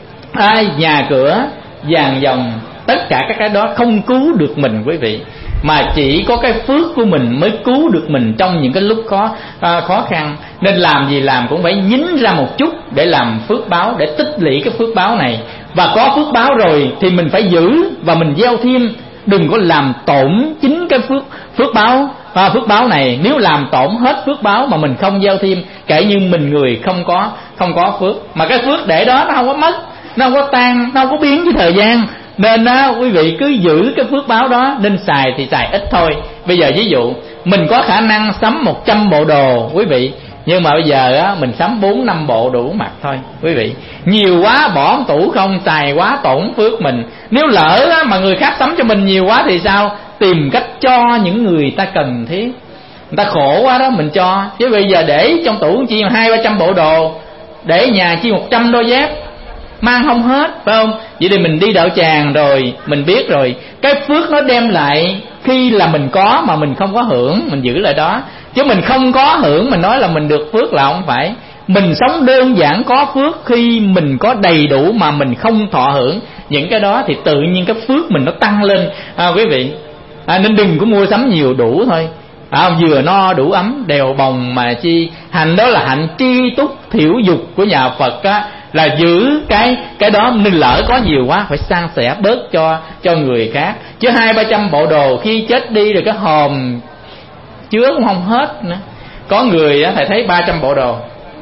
à, nhà cửa, vàng dòng, tất cả các cái đó không cứu được mình quý vị, mà chỉ có cái phước của mình mới cứu được mình trong những cái lúc khó à, khó khăn. Nên làm gì làm cũng phải nhín ra một chút để làm phước báo, để tích lũy cái phước báo này. Và có phước báo rồi thì mình phải giữ và mình gieo thêm, đừng có làm tổn chính cái phước phước báo à, phước báo này. Nếu làm tổn hết phước báo mà mình không gieo thêm, kể như mình người không có không có phước. Mà cái phước để đó nó không có mất, nó không có tan, nó không có biến với thời gian. Nên á, quý vị cứ giữ cái phước báo đó, nên xài thì xài ít thôi. Bây giờ ví dụ mình có khả năng sắm một trăm bộ đồ quý vị, nhưng mà bây giờ á, mình sắm bốn năm bộ đủ mặc thôi quý vị. Nhiều quá bỏ tủ không, xài quá tổn phước mình. Nếu lỡ á, mà người khác sắm cho mình nhiều quá thì sao? Tìm cách cho những người ta cần thiết. Người ta khổ quá đó mình cho. Chứ bây giờ để trong tủ chi hai ba trăm bộ đồ, để nhà chi một trăm đôi dép, mang không hết, phải không? Vậy thì mình đi đạo tràng rồi mình biết rồi, cái phước nó đem lại khi là mình có mà mình không có hưởng, mình giữ lại đó. Chứ mình không có hưởng mình nói là mình được phước là không phải. Mình sống đơn giản có phước khi mình có đầy đủ mà mình không thọ hưởng những cái đó, thì tự nhiên cái phước mình nó tăng lên à, quý vị. À, nên đừng có mua sắm nhiều, đủ thôi. À, vừa no đủ ấm đèo bồng mà chi. Hành đó là hạnh tri túc thiểu dục của nhà Phật á, là giữ cái cái đó. Nên lỡ có nhiều quá phải san sẻ bớt cho cho người khác. Chứ hai ba trăm bộ đồ khi chết đi rồi cái hòm chứa cũng không hết nữa. Có người á, thầy thấy ba trăm bộ đồ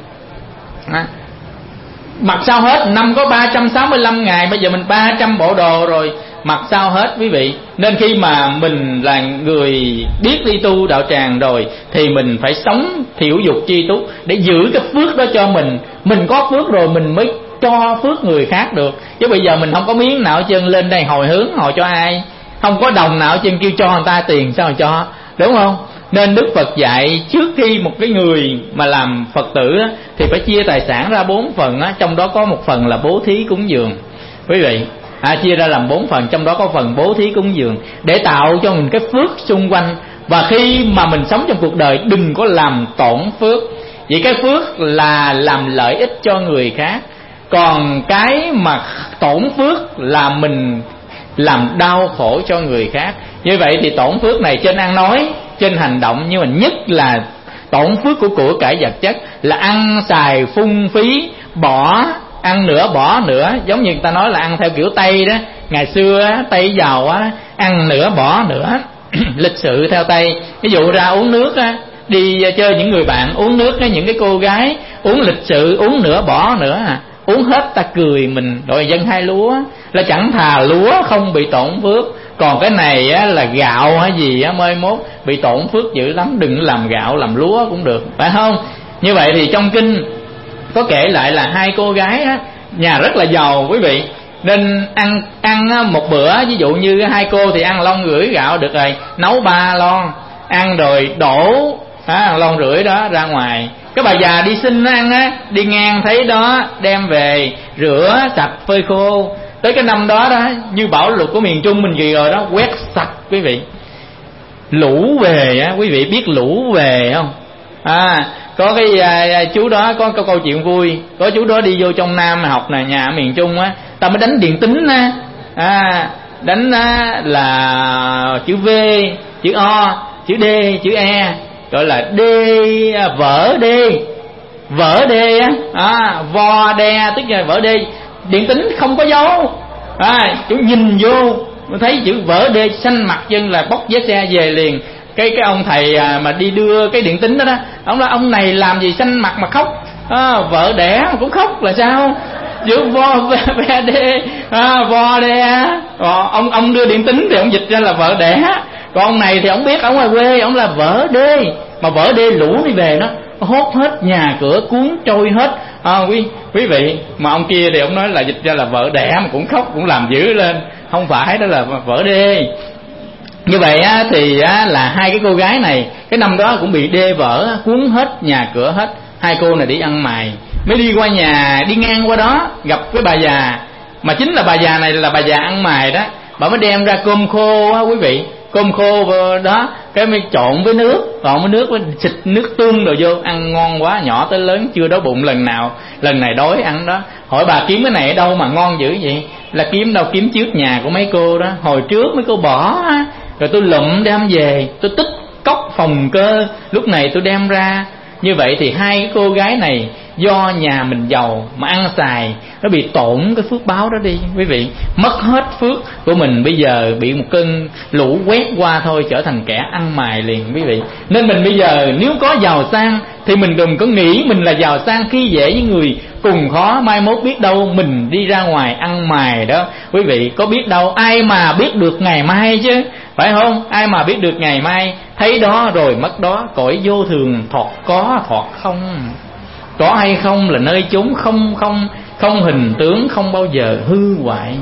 à, mặc sao hết, năm có ba trăm sáu mươi lăm ngày, bây giờ mình ba trăm bộ đồ rồi, mặc sao hết quý vị. Nên khi mà mình là người biết đi tu đạo tràng rồi thì mình phải sống thiểu dục chi túc để giữ cái phước đó cho mình. Mình có phước rồi mình mới cho phước người khác được. Chứ bây giờ mình không có miếng nào chân lên đây hồi hướng hồi cho ai, không có đồng nào chân kêu cho người ta tiền sao mà cho, đúng không? Nên Đức Phật dạy trước khi một cái người mà làm Phật tử á, thì phải chia tài sản ra bốn phần á, trong đó có một phần là bố thí cúng dường quý vị. À, chia ra làm bốn phần, trong đó có phần bố thí cúng dường để tạo cho mình cái phước xung quanh. Và khi mà mình sống trong cuộc đời đừng có làm tổn phước. Vậy cái phước là làm lợi ích cho người khác, còn cái mà tổn phước là mình làm đau khổ cho người khác. Như vậy thì tổn phước này trên ăn nói, trên hành động, nhưng mà nhất là tổn phước của của cải vật chất là ăn xài phung phí, bỏ ăn nữa bỏ nữa. Giống như người ta nói là ăn theo kiểu Tây đó, ngày xưa Tây giàu á, ăn nữa bỏ nữa lịch sự theo Tây. Ví dụ ra uống nước á, đi chơi những người bạn uống nước á, những cái cô gái uống lịch sự, uống nữa bỏ nữa à. uống hết ta cười mình rồi dân hai lúa, là chẳng thà lúa không bị tổn phước, còn cái này á, là gạo hay gì á, mai mốt bị tổn phước dữ lắm. Đừng làm gạo làm lúa cũng được, phải không? Như vậy thì trong kinh có kể lại là hai cô gái á, nhà rất là giàu quý vị, nên ăn ăn một bữa, ví dụ như hai cô thì ăn lon rưỡi gạo được rồi, nấu ba lon ăn rồi đổ à, lon rưỡi đó ra ngoài. Cái bà già đi xin ăn á, đi ngang thấy đó đem về rửa sạch phơi khô. Tới cái năm đó đó, như bão lụt của miền Trung mình gì rồi đó, quét sạch quý vị. Lũ về á, quý vị biết lũ về không? À, có cái à, chú đó có, có câu chuyện vui. Có chú đó đi vô trong Nam học nè, nhà ở miền Trung á, ta mới đánh điện tính á, à, đánh á, là chữ V, chữ O, chữ D, chữ E, gọi là D vỡ D, vỡ D á, à, vo đe tức là vỡ D. Điện tính không có dấu, à, chú nhìn vô thấy chữ vỡ D xanh mặt chân là bóc vé xe về liền. Cái cái ông thầy mà đi đưa cái điện tính đó đó, ông nói ông này làm gì xanh mặt mà khóc, à, vợ đẻ cũng khóc là sao? Chữ vo ve đê, à, vo đe. Còn ông ông đưa điện tính thì ông dịch ra là vợ đẻ, còn ông này thì ông biết ông ngoài quê ông là vỡ đê, mà vỡ đê lũ đi về nó hốt hết nhà cửa, cuốn trôi hết. À, quý quý vị, mà ông kia thì ông nói là dịch ra là vợ đẻ mà cũng khóc, cũng làm dữ lên, không phải, đó là vỡ đê. Như vậy á, thì á, là hai cái cô gái này cái năm đó cũng bị đê vỡ, cuốn hết nhà cửa hết. Hai cô này đi ăn mày, mới đi qua nhà, đi ngang qua đó gặp cái bà già, mà chính là bà già này là bà già ăn mày đó. Bà mới đem ra cơm khô á quý vị, cơm khô đó, cái mới trộn với nước, trộn với nước, với xịt nước tương rồi vô, ăn ngon quá, nhỏ tới lớn chưa đói bụng lần nào, lần này đói ăn đó. Hỏi bà kiếm cái này ở đâu mà ngon dữ vậy? Là kiếm đâu, kiếm trước nhà của mấy cô đó, hồi trước mấy cô bỏ á, rồi tôi lụm đem về, tôi tích cốc phòng cơ, lúc này tôi đem ra. Như vậy thì hai cái cô gái này do nhà mình giàu mà ăn xài, nó bị tổn cái phước báo đó đi quý vị, mất hết phước của mình. Bây giờ bị một cơn lũ quét qua thôi trở thành kẻ ăn mày liền quý vị. Nên mình bây giờ nếu có giàu sang thì mình đừng có nghĩ mình là giàu sang khi dễ với người cùng khó, mai mốt biết đâu mình đi ra ngoài ăn mày đó quý vị. Có biết đâu, ai mà biết được ngày mai chứ, phải không? Ai mà biết được ngày mai, thấy đó rồi mất đó, cõi vô thường thoạt có thoạt không. Có hay không là nơi chốn không không không hình tướng, không bao giờ hư hoại.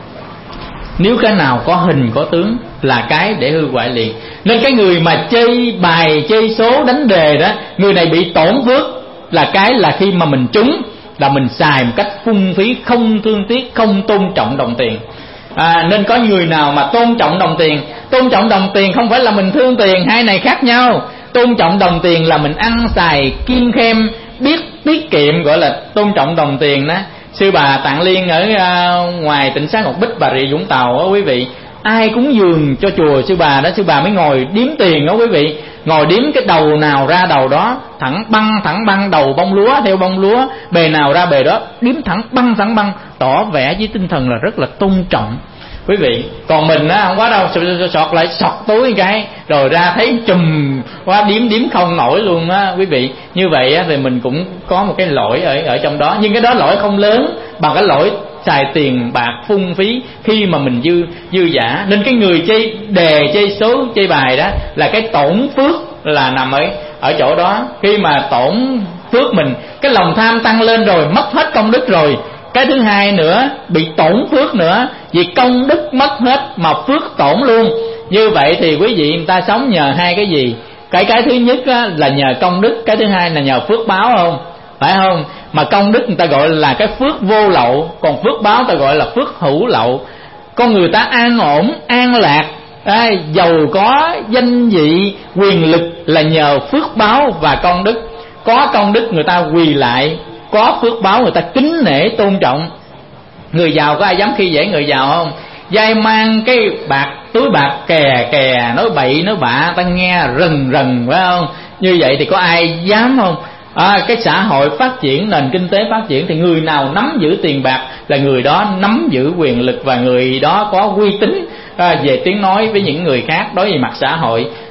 Nếu cái nào có hình có tướng là cái để hư hoại liền. Nên cái người mà chơi bài chơi số đánh đề đó, người này bị tổn phước là cái là khi mà mình trúng là mình xài một cách phung phí, không thương tiếc, không tôn trọng đồng tiền. À, nên có người nào mà tôn trọng đồng tiền, tôn trọng đồng tiền không phải là mình thương tiền, hai này khác nhau. Tôn trọng đồng tiền là mình ăn xài kiêng khem, biết tiết kiệm, gọi là tôn trọng đồng tiền đó. Sư bà Tạng Liên ở uh, ngoài tỉnh Xá Ngọc Bích, Bà Rịa Vũng Tàu đó quý vị, ai cúng dường cho chùa sư bà đó, sư bà mới ngồi đếm tiền đó quý vị, ngồi đếm cái đầu nào ra đầu đó, thẳng băng thẳng băng, đầu bông lúa theo bông lúa, bề nào ra bề đó, đếm thẳng băng thẳng băng, tỏ vẻ với tinh thần là rất là tôn trọng quý vị. Còn mình á không quá đâu, sọt lại sọt túi cái rồi ra thấy chùm quá, điếm điếm không nổi luôn á quý vị. Như vậy á thì mình cũng có một cái lỗi ở ở trong đó, nhưng cái đó lỗi không lớn bằng cái lỗi xài tiền bạc phung phí khi mà mình dư dư giả. Nên cái người chơi đề, chơi số, chơi bài đó là cái tổn phước là nằm ở ở chỗ đó. Khi mà tổn phước mình, cái lòng tham tăng lên rồi, mất hết công đức rồi. Cái thứ hai nữa, bị tổn phước nữa, vì công đức mất hết mà phước tổn luôn. Như vậy thì quý vị, người ta sống nhờ hai cái gì? Cái cái thứ nhất á, là nhờ công đức, cái thứ hai là nhờ phước báo, không? Phải không? Mà công đức người ta gọi là cái phước vô lậu, còn phước báo người ta gọi là phước hữu lậu. Con người ta an ổn, an lạc, à, giàu có, danh vị, quyền lực là nhờ phước báo và công đức. Có công đức người ta quỳ lại, có phước báo người ta kính nể tôn trọng. Người giàu có ai dám khi dễ người giàu không? Dai mang cái bạc, túi bạc kè kè, nói bậy nói bạ, ta nghe rần rần, phải không? Như vậy thì có ai dám không? À, cái xã hội phát triển, nền kinh tế phát triển thì người nào nắm giữ tiền bạc là người đó nắm giữ quyền lực, và người đó có uy tín à, về tiếng nói với những người khác đối với mặt xã hội.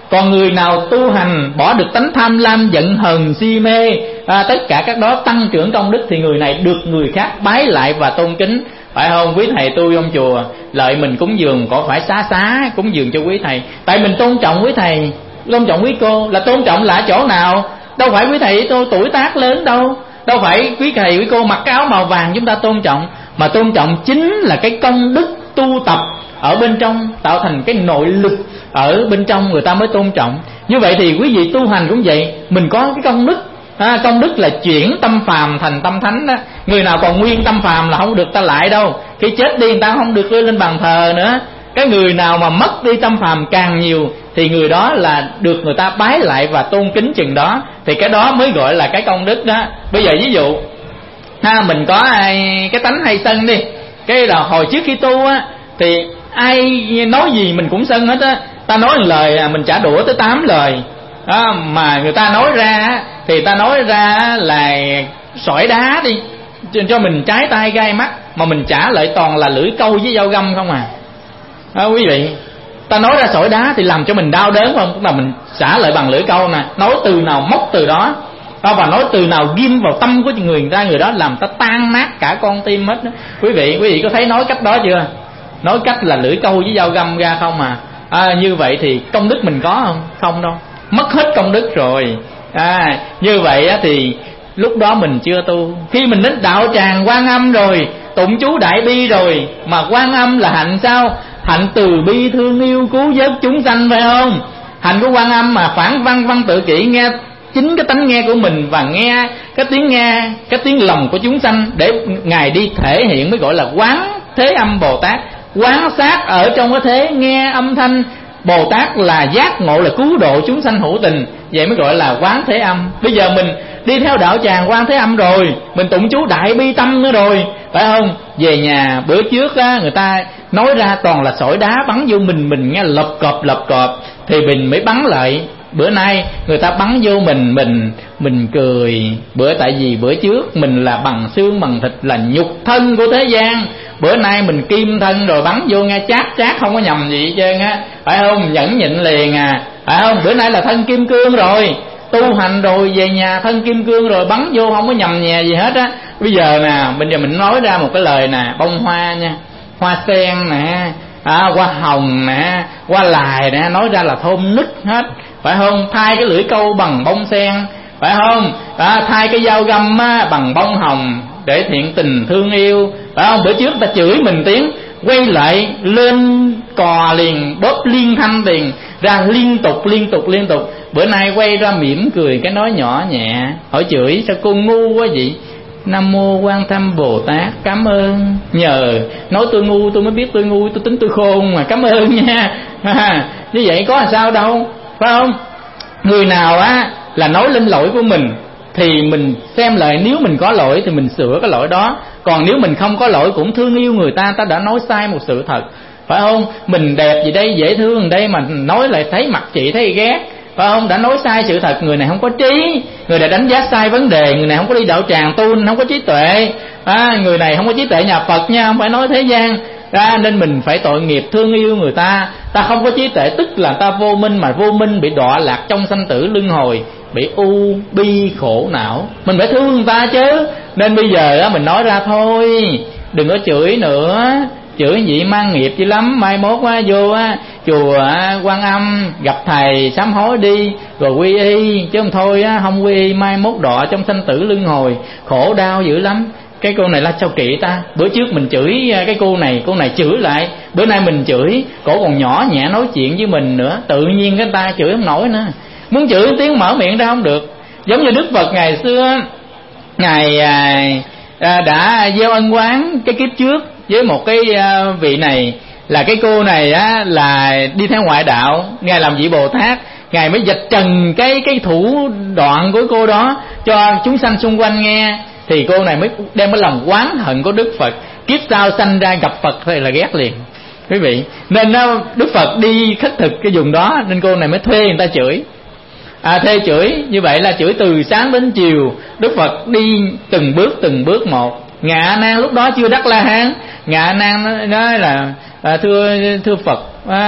Còn người nào tu hành bỏ được tánh tham lam, giận hờn, si mê, à, tất cả các đó tăng trưởng công đức, thì người này được người khác bái lại và tôn kính. Phải không? Quý thầy tu trong chùa, lợi mình cúng dường có phải xá xá cúng dường cho quý thầy, tại mình tôn trọng quý thầy, tôn trọng quý cô. Là tôn trọng là ở chỗ nào? Đâu phải quý thầy tôi tuổi tác lớn đâu, đâu phải quý thầy quý cô mặc cái áo màu vàng chúng ta tôn trọng, mà tôn trọng chính là cái công đức tu tập ở bên trong, tạo thành cái nội lực ở bên trong, người ta mới tôn trọng. Như vậy thì quý vị tu hành cũng vậy, mình có cái công đức. À, công đức là chuyển tâm phàm thành tâm thánh đó. Người nào còn nguyên tâm phàm là không được ta lại đâu, khi chết đi người ta không được đưa lên bàn thờ nữa. Cái người nào mà mất đi tâm phàm càng nhiều thì người đó là được người ta bái lại và tôn kính chừng đó, thì cái đó mới gọi là cái công đức đó. Bây giờ ví dụ ha, mình có ai cái tánh hay sân đi, cái là hồi trước khi tu á thì ai nói gì mình cũng sân hết á. Ta nói một lời mình trả đũa tới tám lời đó, mà người ta nói ra thì ta nói ra là sỏi đá đi cho mình trái tay gai mắt, mà mình trả lại toàn là lưỡi câu với dao găm không à. À, quý vị, ta nói ra sỏi đá thì làm cho mình đau đớn không, cũng là mình trả lại bằng lưỡi câu nè. Nói từ nào móc từ đó, và nói từ nào ghim vào tâm của người ta, người đó làm ta tan nát cả con tim hết đó. Quý vị, quý vị có thấy nói cách đó chưa? Nói cách là lưỡi câu với dao găm ra không à. À, như vậy thì công đức mình có không? Không đâu, mất hết công đức rồi. À, như vậy thì lúc đó mình chưa tu. Khi mình đến đạo tràng Quan Âm rồi, tụng chú Đại Bi rồi, mà Quan Âm là hạnh sao? Hạnh từ bi thương yêu cứu vớt chúng sanh, phải không? Hạnh của Quan Âm mà phản văn văn tự kỷ, nghe chính cái tánh nghe của mình và nghe cái tiếng nghe, cái tiếng lòng của chúng sanh để Ngài đi thể hiện, mới gọi là Quán Thế Âm Bồ Tát. Quán sát ở trong cái thế nghe âm thanh. Bồ Tát là giác ngộ, là cứu độ chúng sanh hữu tình, vậy mới gọi là Quán Thế Âm. Bây giờ mình đi theo đạo tràng Quán Thế Âm rồi, mình tụng chú Đại Bi Tâm nữa rồi, phải không? Về nhà bữa trước á, người ta nói ra toàn là sỏi đá bắn vô mình, mình nghe lợp cọp lợp cọp thì mình mới bắn lại. Bữa nay người ta bắn vô mình, mình mình cười. Bữa tại vì bữa trước mình là bằng xương bằng thịt, là nhục thân của thế gian. Bữa nay mình kim thân rồi bắn vô nghe chát chát không có nhầm gì hết trơn á, phải không? Nhẫn nhịn liền à, phải không? Bữa nay là thân kim cương rồi, tu hành rồi về nhà thân kim cương rồi, bắn vô không có nhầm nhè gì hết á. Bây giờ nè, bây giờ mình nói ra một cái lời nè, bông hoa nha, hoa sen nè, à, hoa hồng nè, hoa lài nè, nói ra là thơm nức hết, phải không? Thay cái lưỡi câu bằng bông sen, phải không? À, thay cái dao găm á, bằng bông hồng để thiện tình thương yêu, phải không? Bữa trước ta chửi mình tiếng, quay lại lên cò liền, bóp liên thanh liền ra liên tục liên tục liên tục. Bữa nay quay ra mỉm cười, cái nói nhỏ nhẹ, hỏi chửi sao cô ngu quá vậy? Nam mô Quan Tham Bồ Tát, cảm ơn. Nhờ nói tôi ngu tôi mới biết tôi ngu, tôi tính tôi khôn mà, cảm ơn nha. À, như vậy có làm sao đâu, phải không? Người nào á là nói lên lỗi của mình thì mình xem lại, nếu mình có lỗi thì mình sửa cái lỗi đó. Còn nếu mình không có lỗi cũng thương yêu người ta, ta đã nói sai một sự thật, phải không? Mình đẹp gì đây, dễ thương đây mà nói lại thấy mặt chị thấy ghét, phải không? Đã nói sai sự thật, người này không có trí, người này đánh giá sai vấn đề, người này không có đi đạo tràng tu, không có trí tuệ, à, người này không có trí tuệ nhà Phật nha, không phải nói thế gian. Ra nên mình phải tội nghiệp thương yêu người ta. Ta không có trí tuệ tức là ta vô minh, mà vô minh bị đọa lạc trong sanh tử luân hồi, bị u bi khổ não, mình phải thương người ta chứ. Nên bây giờ á, mình nói ra thôi, đừng có chửi nữa. Chửi vậy mang nghiệp chứ lắm. Mai mốt á, vô á, chùa á, Quan Âm gặp thầy sám hối đi rồi quy y, chứ không thôi á, không quy y mai mốt đọa trong sanh tử luân hồi, khổ đau dữ lắm. Cái cô này là sao kỵ ta? Bữa trước mình chửi cái cô này, cô này chửi lại. Bữa nay mình chửi, cổ còn nhỏ nhẹ nói chuyện với mình nữa, tự nhiên cái ta chửi không nổi nữa. Muốn chửi tiếng mở miệng ra không được. Giống như Đức Phật ngày xưa, Ngài à, à, đã gieo ân oán cái kiếp trước với một cái à, vị này. Là cái cô này á, là đi theo ngoại đạo, Ngài làm vị Bồ Tát, Ngài mới vạch trần cái cái thủ đoạn của cô đó cho chúng sanh xung quanh nghe. Thì cô này mới đem cái lòng oán hận của Đức Phật, kiếp sau sanh ra gặp Phật thì là ghét liền, quý vị. Nên Đức Phật đi khất thực cái vùng đó, nên cô này mới thuê người ta chửi. À, thuê chửi như vậy là chửi từ sáng đến chiều. Đức Phật đi từng bước từng bước một. Ngạ A Nan lúc đó chưa đắc La Hán. Ngạ A Nan nói là à, thưa thưa Phật, à,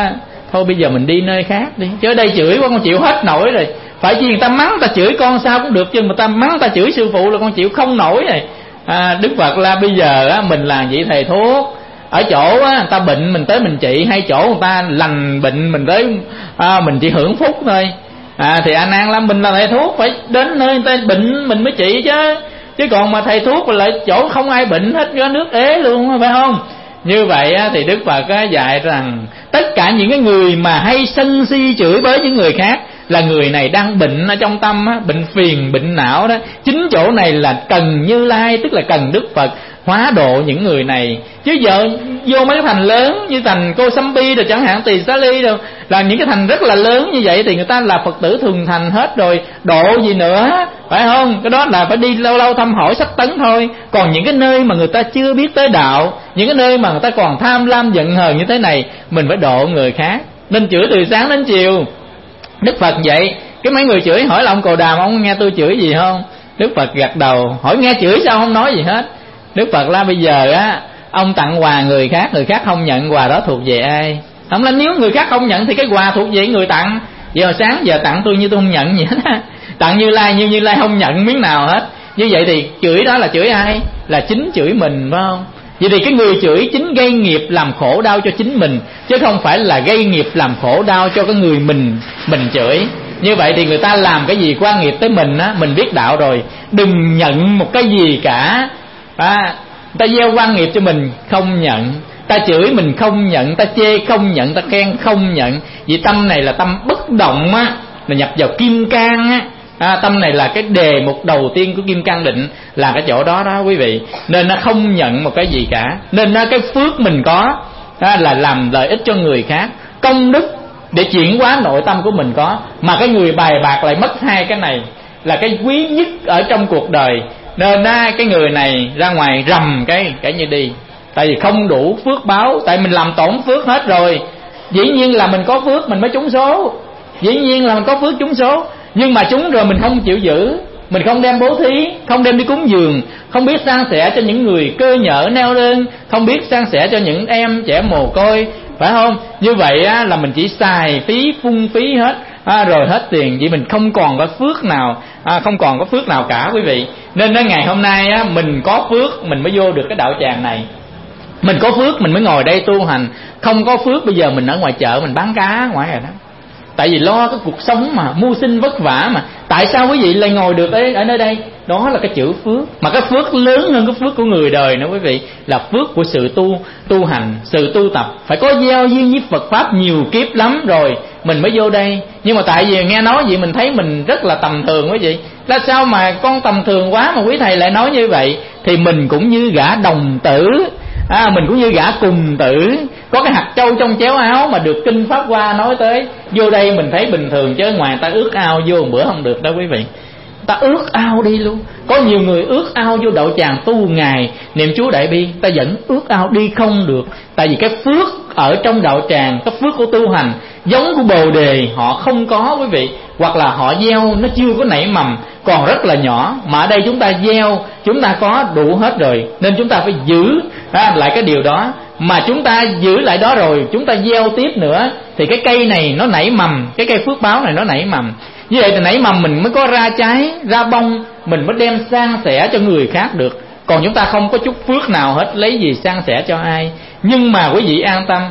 thôi bây giờ mình đi nơi khác đi, chứ ở đây chửi quá con chịu hết nổi rồi. Phải chi người ta mắng ta chửi con sao cũng được, chứ mà ta mắng ta chửi sư phụ là con chịu không nổi rồi. À, Đức Phật là bây giờ á, mình là vị thầy thuốc, ở chỗ á, người ta bệnh mình tới mình trị, hay chỗ người ta lành bệnh mình tới à, mình chỉ hưởng phúc thôi. À, thì A Nan là mình là thầy thuốc, phải đến nơi người ta bệnh mình mới trị chứ. Chứ còn mà thầy thuốc là chỗ không ai bệnh hết, có nước ế luôn, phải không? Như vậy á, thì Đức Phật á, dạy rằng tất cả những cái người mà hay sân si chửi bới những người khác là người này đang bệnh ở trong tâm á, bệnh phiền, bệnh não đó. Chính chỗ này là cần Như Lai, tức là cần Đức Phật hóa độ những người này. Chứ giờ vô mấy cái thành lớn như thành Cô Sâm Pi rồi chẳng hạn, Tỳ Xá Ly rồi, là những cái thành rất là lớn như vậy thì người ta là Phật tử thường thành hết rồi, độ gì nữa, phải không? Cái đó là phải đi lâu lâu thăm hỏi sách tấn thôi. Còn những cái nơi mà người ta chưa biết tới đạo, những cái nơi mà người ta còn tham lam giận hờn như thế này, mình phải độ người khác. Nên chửi từ sáng đến chiều. Đức Phật vậy, cái mấy người chửi hỏi là ông Cồ Đàm, ông nghe tôi chửi gì không? Đức Phật gật đầu, hỏi nghe chửi sao không nói gì hết. Đức Phật là bây giờ á, ông tặng quà người khác, người khác không nhận, quà đó thuộc về ai? Ông là nếu người khác không nhận thì cái quà thuộc về người tặng. Vậy hồi sáng giờ tặng tôi như tôi không nhận gì hết á. Tặng Như Lai như Như Lai không nhận miếng nào hết. Như vậy thì chửi đó là chửi ai? Là chính chửi mình, phải không? Vậy thì cái người chửi chính gây nghiệp làm khổ đau cho chính mình, chứ không phải là gây nghiệp làm khổ đau cho cái người mình mình chửi. Như vậy thì người ta làm cái gì quan nghiệp tới mình á, mình biết đạo rồi, đừng nhận một cái gì cả. À, ta gieo quan nghiệp cho mình không nhận, ta chửi mình không nhận, ta chê không nhận, ta khen không nhận. Vì tâm này là tâm bất động á, là nhập vào kim cang á. À, tâm này là cái đề mục đầu tiên của kim cang định, là cái chỗ đó đó quý vị. Nên nó không nhận một cái gì cả. Nên nó cái phước mình có à, là làm lợi ích cho người khác, công đức để chuyển hóa nội tâm của mình có. Mà cái người bài bạc lại mất hai cái này, là cái quý nhất ở trong cuộc đời. Nên á, cái người này ra ngoài rầm cái cái như đi. Tại vì không đủ phước báo, tại mình làm tổn phước hết rồi. Dĩ nhiên là mình có phước mình mới trúng số, dĩ nhiên là mình có phước trúng số. Nhưng mà chúng rồi mình không chịu giữ, mình không đem bố thí, không đem đi cúng dường, không biết san sẻ cho những người cơ nhở neo đơn, không biết san sẻ cho những em trẻ mồ côi, phải không? Như vậy á, là mình chỉ xài phí phung phí hết à, rồi hết tiền, vì mình không còn có phước nào à, không còn có phước nào cả quý vị. Nên đến ngày hôm nay á, mình có phước mình mới vô được cái đạo tràng này. Mình có phước mình mới ngồi đây tu hành. Không có phước bây giờ mình ở ngoài chợ mình bán cá ngoài rồi đó. Tại vì lo cái cuộc sống mà, mưu sinh vất vả mà. Tại sao quý vị lại ngồi được ở, ở nơi đây? Đó là cái chữ phước. Mà cái phước lớn hơn cái phước của người đời nữa quý vị, là phước của sự tu tu hành, sự tu tập. Phải có gieo duyên với Phật Pháp nhiều kiếp lắm rồi mình mới vô đây. Nhưng mà tại vì nghe nói vậy mình thấy mình rất là tầm thường quý vị. Là sao mà con tầm thường quá mà quý thầy lại nói như vậy? Thì mình cũng như gã đồng tử, à, mình cũng như gã cùng tử, có cái hạt châu trong chéo áo mà được kinh Pháp Hoa nói tới. Vô đây mình thấy bình thường, chứ ngoài ta ước ao vô một bữa không được đâu quý vị. Ta ước ao đi luôn. Có nhiều người ước ao vô đạo tràng tu ngày niệm chú Đại Bi, ta vẫn ước ao đi không được. Tại vì cái phước ở trong đạo tràng, cái phước của tu hành giống của Bồ Đề họ không có quý vị. Hoặc là họ gieo nó chưa có nảy mầm, còn rất là nhỏ. Mà ở đây chúng ta gieo, chúng ta có đủ hết rồi. Nên chúng ta phải giữ à, lại cái điều đó. Mà chúng ta giữ lại đó rồi, chúng ta gieo tiếp nữa, thì cái cây này nó nảy mầm, cái cây phước báo này nó nảy mầm. Như vậy thì nảy mầm mình mới có ra trái, ra bông, mình mới đem san sẻ cho người khác được. Còn chúng ta không có chút phước nào hết, lấy gì san sẻ cho ai. Nhưng mà quý vị an tâm,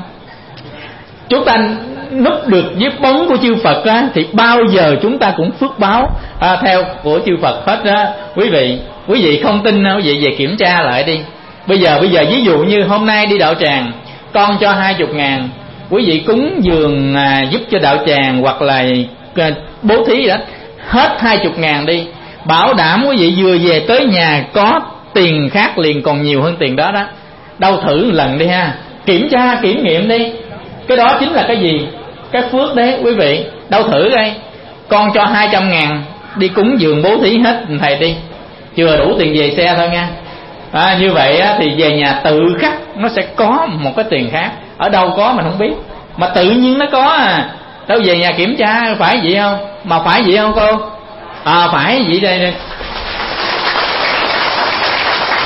chúng ta núp được dưới bóng của chư Phật á, thì bao giờ chúng ta cũng phước báo à, theo của chư Phật hết á. Quý vị, quý vị không tin quý vị về kiểm tra lại đi. Bây giờ bây giờ ví dụ như hôm nay đi đạo tràng, con cho hai chục ngàn, quý vị cúng dường à, giúp cho đạo tràng hoặc là à, bố thí đó, hết hai chục ngàn đi, bảo đảm quý vị vừa về tới nhà có tiền khác liền còn nhiều hơn tiền đó đó. Đâu thử một lần đi ha, kiểm tra kiểm nghiệm đi. Cái đó chính là cái gì? Cái phước đấy quý vị. Đâu thử đây, con cho hai trăm ngàn đi cúng dường bố thí hết thầy đi, chưa đủ tiền về xe thôi nha. À, như vậy á, thì về nhà tự khắc nó sẽ có một cái tiền khác. Ở đâu có mình không biết, mà tự nhiên nó có à. Đâu về nhà kiểm tra phải vậy không? Mà phải vậy không cô? À phải vậy đây, đây.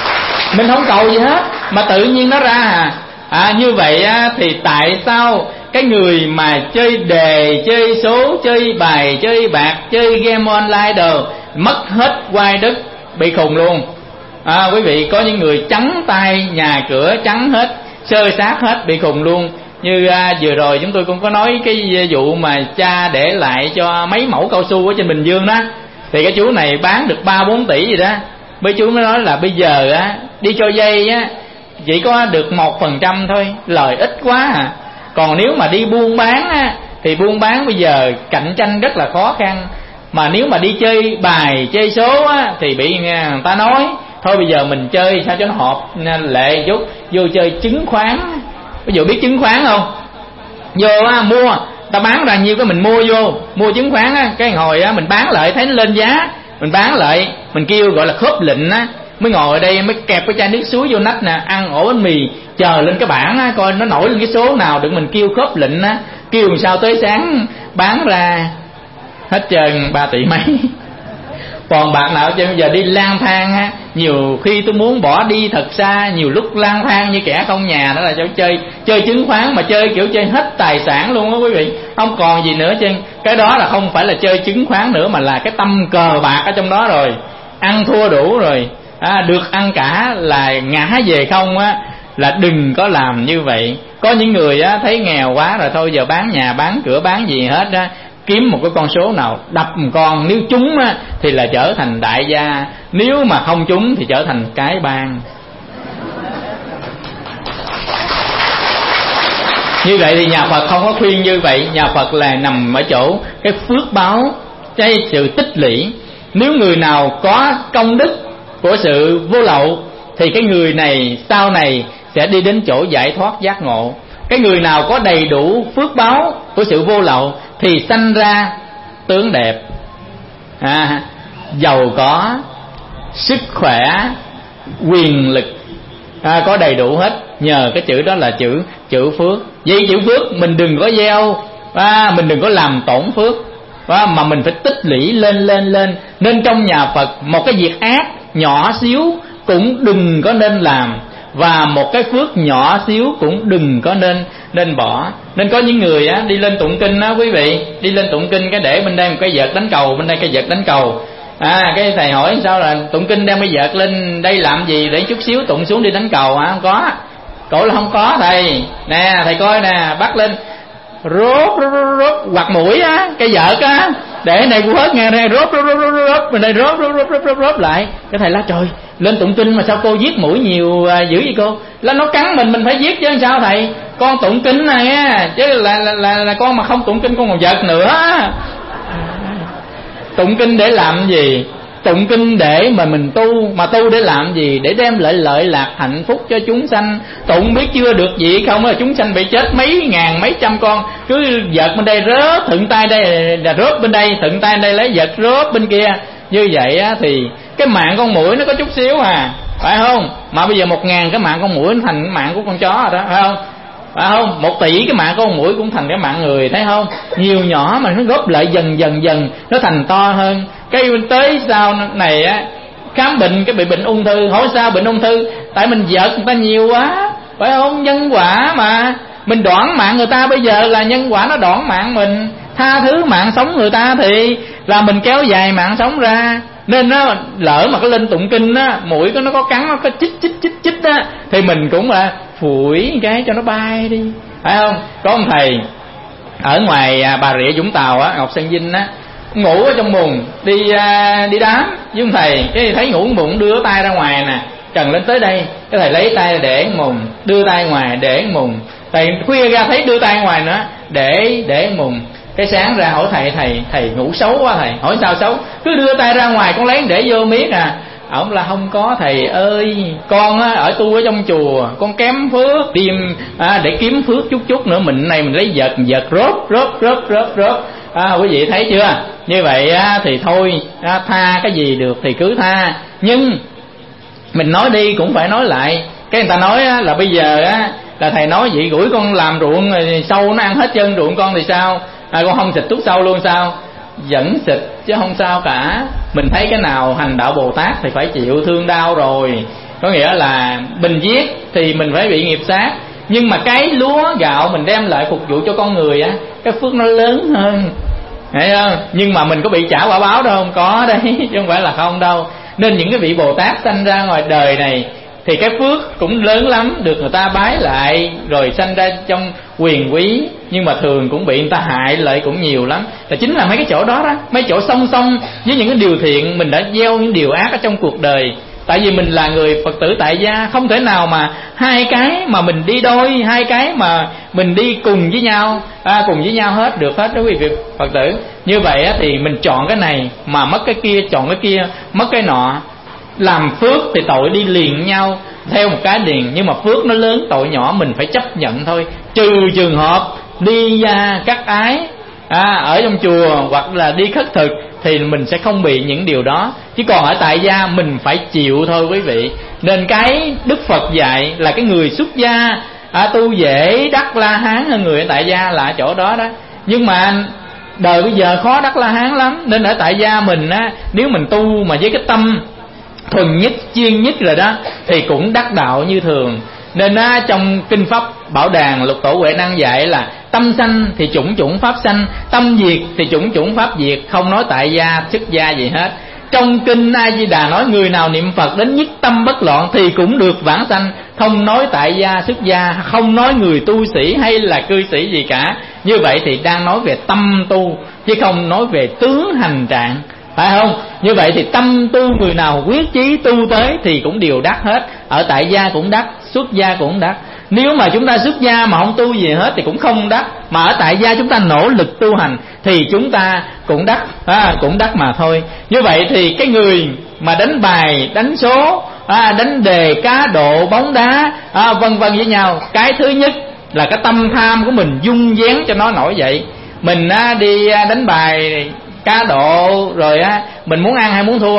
Mình không cầu gì hết mà tự nhiên nó ra à. À như vậy á, thì tại sao cái người mà chơi đề, chơi số, chơi bài, chơi bạc, chơi game online đồ, mất hết quay đức, bị khùng luôn. À, quý vị, có những người trắng tay, nhà cửa trắng hết, sơ sát hết, bị khùng luôn. Như à, vừa rồi chúng tôi cũng có nói cái vụ mà cha để lại cho mấy mẫu cao su ở trên Bình Dương đó, thì cái chú này bán được ba bốn tỷ gì đó. Mấy chú mới nói là bây giờ á, đi cho dây á chỉ có được một phần trăm thôi, lời ít quá à. Còn nếu mà đi buôn bán á, thì buôn bán bây giờ cạnh tranh rất là khó khăn. Mà nếu mà đi chơi bài, chơi số á, thì bị người ta nói thôi bây giờ mình chơi sao cho nó hợp lệ chút, vô chơi chứng khoán. Ví dụ biết chứng khoán không? Vô á, mua, ta bán ra nhiêu cái mình mua vô, mua chứng khoán á, cái hồi á mình bán lại thấy nó lên giá, mình bán lại, mình kêu gọi là khớp lệnh á, mới ngồi ở đây mới kẹp cái chai nước suối vô nách nè, ăn ổ bánh mì, chờ lên cái bảng á, coi nó nổi lên cái số nào được mình kêu khớp lệnh á, kêu làm sao tới sáng bán ra hết trơn ba tỷ mấy. Còn bạc nào chứ bây giờ đi lang thang á, nhiều khi tôi muốn bỏ đi thật xa, nhiều lúc lang thang như kẻ không nhà, đó là cho chơi chơi chứng khoán, mà chơi kiểu chơi hết tài sản luôn á quý vị, không còn gì nữa chứ. Cái đó là không phải là chơi chứng khoán nữa, mà là cái tâm cờ bạc ở trong đó rồi, ăn thua đủ rồi, à, được ăn cả là ngã về không á, là đừng có làm như vậy. Có những người á thấy nghèo quá rồi thôi giờ bán nhà bán cửa bán gì hết á, kiếm một cái con số nào đập một con, nếu trúng á, thì là trở thành đại gia, nếu mà không trúng thì trở thành cái bang. Như vậy thì nhà Phật không có khuyên như vậy. Nhà Phật là nằm ở chỗ cái phước báo, cái sự tích lũy. Nếu người nào có công đức của sự vô lậu thì cái người này sau này sẽ đi đến chỗ giải thoát giác ngộ. Cái người nào có đầy đủ phước báo của sự vô lậu thì sanh ra tướng đẹp, à, giàu có, sức khỏe, quyền lực, à, có đầy đủ hết. Nhờ cái chữ đó là chữ chữ phước. Vậy chữ phước mình đừng có gieo, à, mình đừng có làm tổn phước, à, mà mình phải tích lũy lên lên lên. Nên trong nhà Phật một cái việc ác nhỏ xíu cũng đừng có nên làm, và một cái phước nhỏ xíu cũng đừng có nên nên bỏ. Nên có những người á, đi lên tụng kinh á quý vị, đi lên tụng kinh cái để bên đây một cái vợt đánh cầu, bên đây cái vợt đánh cầu. À, cái thầy hỏi sao là tụng kinh đem cái vợt lên đây làm gì, để chút xíu tụng xuống đi đánh cầu hả? Không có. Cậu là không có thầy. Nè thầy coi nè, bắt lên rốt rốt rốt, rốt quạt mũi á, cái vợt á, để này hết nghe đây rốt rốt rốt rốt rốt, bên đây rốt rốt rốt rốt rốt rốt lại. Cái thầy lá trời, lên tụng kinh mà sao cô giết mũi nhiều à, dữ vậy cô? Là nó cắn mình mình phải giết chứ sao thầy? Con tụng kinh này á, chứ là là, là là con mà không tụng kinh con còn giật nữa. Tụng kinh để làm gì? Tụng kinh để mà mình tu, mà tu để làm gì? Để đem lại lợi lạc hạnh phúc cho chúng sanh. Tụng biết chưa được gì không là chúng sanh bị chết mấy ngàn mấy trăm con, cứ giật bên đây rớt, thuận tay đây là rớt bên đây, thuận tay đây lấy giật rớt bên kia. Như vậy á thì cái mạng con muỗi nó có chút xíu à, phải không? Mà bây giờ một ngàn cái mạng con muỗi nó thành cái mạng của con chó rồi đó, phải không? Phải không? Một tỷ cái mạng con muỗi cũng thành cái mạng người, thấy không? Nhiều nhỏ mà nó góp lại dần dần dần, nó thành to hơn. Cái tới sau này á, khám bệnh cái bị bệnh ung thư, hỏi sao bệnh ung thư? Tại mình giật người ta nhiều quá, phải không? Nhân quả mà, mình đoạn mạng người ta, bây giờ là nhân quả nó đoạn mạng mình. Tha thứ mạng sống người ta thì là mình kéo dài mạng sống ra. Nên nó lỡ mà có lên tụng kinh á, mũi nó có cắn, nó có chích chích chích chích á, thì mình cũng là phủi cái cho nó bay đi, phải không? Có ông thầy ở ngoài Bà Rịa Vũng Tàu á, Ngọc Sơn Vinh á, ngủ ở trong buồng đi à, đi đám với ông thầy, cái thấy ngủ bụng đưa tay ra ngoài nè, trần lên tới đây, cái thầy lấy tay để mùng, đưa tay ngoài để mùng, thầy khuya ra thấy đưa tay ngoài nữa để để mùng. Cái sáng ra hỏi thầy, thầy thầy ngủ xấu quá thầy. Hỏi sao xấu? Cứ đưa tay ra ngoài con lấy để vô miết à. Ổng là không có thầy ơi, con á, ở tu ở trong chùa con kém phước, tìm à, để kiếm phước chút chút nữa mình này mình lấy giật giật rốt rốt rốt rốt rốt. À, quý vị thấy chưa? Như vậy á, thì thôi à, tha cái gì được thì cứ tha, nhưng mình nói đi cũng phải nói lại. Cái người ta nói á, là bây giờ á, là thầy nói vậy gũi con làm ruộng sâu nó ăn hết chân ruộng con thì sao? À, con không xịt thuốc sâu luôn sao? Vẫn xịt chứ không sao cả. Mình thấy cái nào hành đạo Bồ Tát thì phải chịu thương đau rồi. Có nghĩa là mình giết thì mình phải bị nghiệp sát, Nhưng mà cái lúa gạo mình đem lại phục vụ cho con người á, cái phước nó lớn hơn, thấy không? Nhưng mà mình có bị trả quả báo đâu không? Có đấy, chứ không phải là không đâu. Nên những cái vị Bồ Tát sanh ra ngoài đời này thì cái phước cũng lớn lắm, được người ta bái lại, rồi sanh ra trong quyền quý, nhưng mà thường cũng bị người ta hại lợi cũng nhiều lắm. Là chính là mấy cái chỗ đó đó, mấy chỗ song song với những cái điều thiện, mình đã gieo những điều ác ở trong cuộc đời. Tại vì mình là người Phật tử tại gia, không thể nào mà hai cái mà mình đi đôi, hai cái mà mình đi cùng với nhau, à, cùng với nhau hết được hết đó quý vị Phật tử. Như vậy á, thì mình chọn cái này mà mất cái kia, chọn cái kia mất cái nọ. Làm phước thì tội đi liền nhau theo một cái liền, nhưng mà phước nó lớn tội nhỏ mình phải chấp nhận thôi. Trừ trường hợp đi ra cắt ái à, ở trong chùa hoặc là đi khất thực thì mình sẽ không bị những điều đó. Chứ còn ở tại gia mình phải chịu thôi quý vị. Nên cái Đức Phật dạy là cái người xuất gia à, tu dễ đắc La Hán hơn người ở tại gia là ở chỗ đó đó. Nhưng mà đời bây giờ khó đắc La Hán lắm. Nên ở tại gia mình á, nếu mình tu mà với cái tâm thuần nhất, chuyên nhất rồi đó, thì cũng đắc đạo như thường. Nên á, trong Kinh Pháp Bảo Đàn Lục Tổ Huệ Năng dạy là tâm sanh thì chủng chủng pháp sanh, tâm diệt thì chủng chủng pháp diệt, không nói tại gia xuất gia gì hết. Trong Kinh A Di Đà nói người nào niệm Phật đến nhất tâm bất loạn thì cũng được vãng sanh, không nói tại gia xuất gia, không nói người tu sĩ hay là cư sĩ gì cả. Như vậy thì đang nói về tâm tu chứ không nói về tướng hành trạng, phải không? Như vậy thì tâm tu người nào quyết chí tu tới thì cũng đều đắc hết. Ở tại gia cũng đắc, xuất gia cũng đắc. Nếu mà chúng ta xuất gia mà không tu gì hết thì cũng không đắc. Mà ở tại gia chúng ta nỗ lực tu hành thì chúng ta cũng đắc, à, cũng đắc mà thôi. Như vậy thì cái người mà đánh bài, đánh số, à, đánh đề, cá độ, bóng đá, à, vân vân với nhau, cái thứ nhất là cái tâm tham của mình dung vén cho nó nổi dậy. Mình á, đi đánh bài, cá độ rồi á, mình muốn ăn hay muốn thua?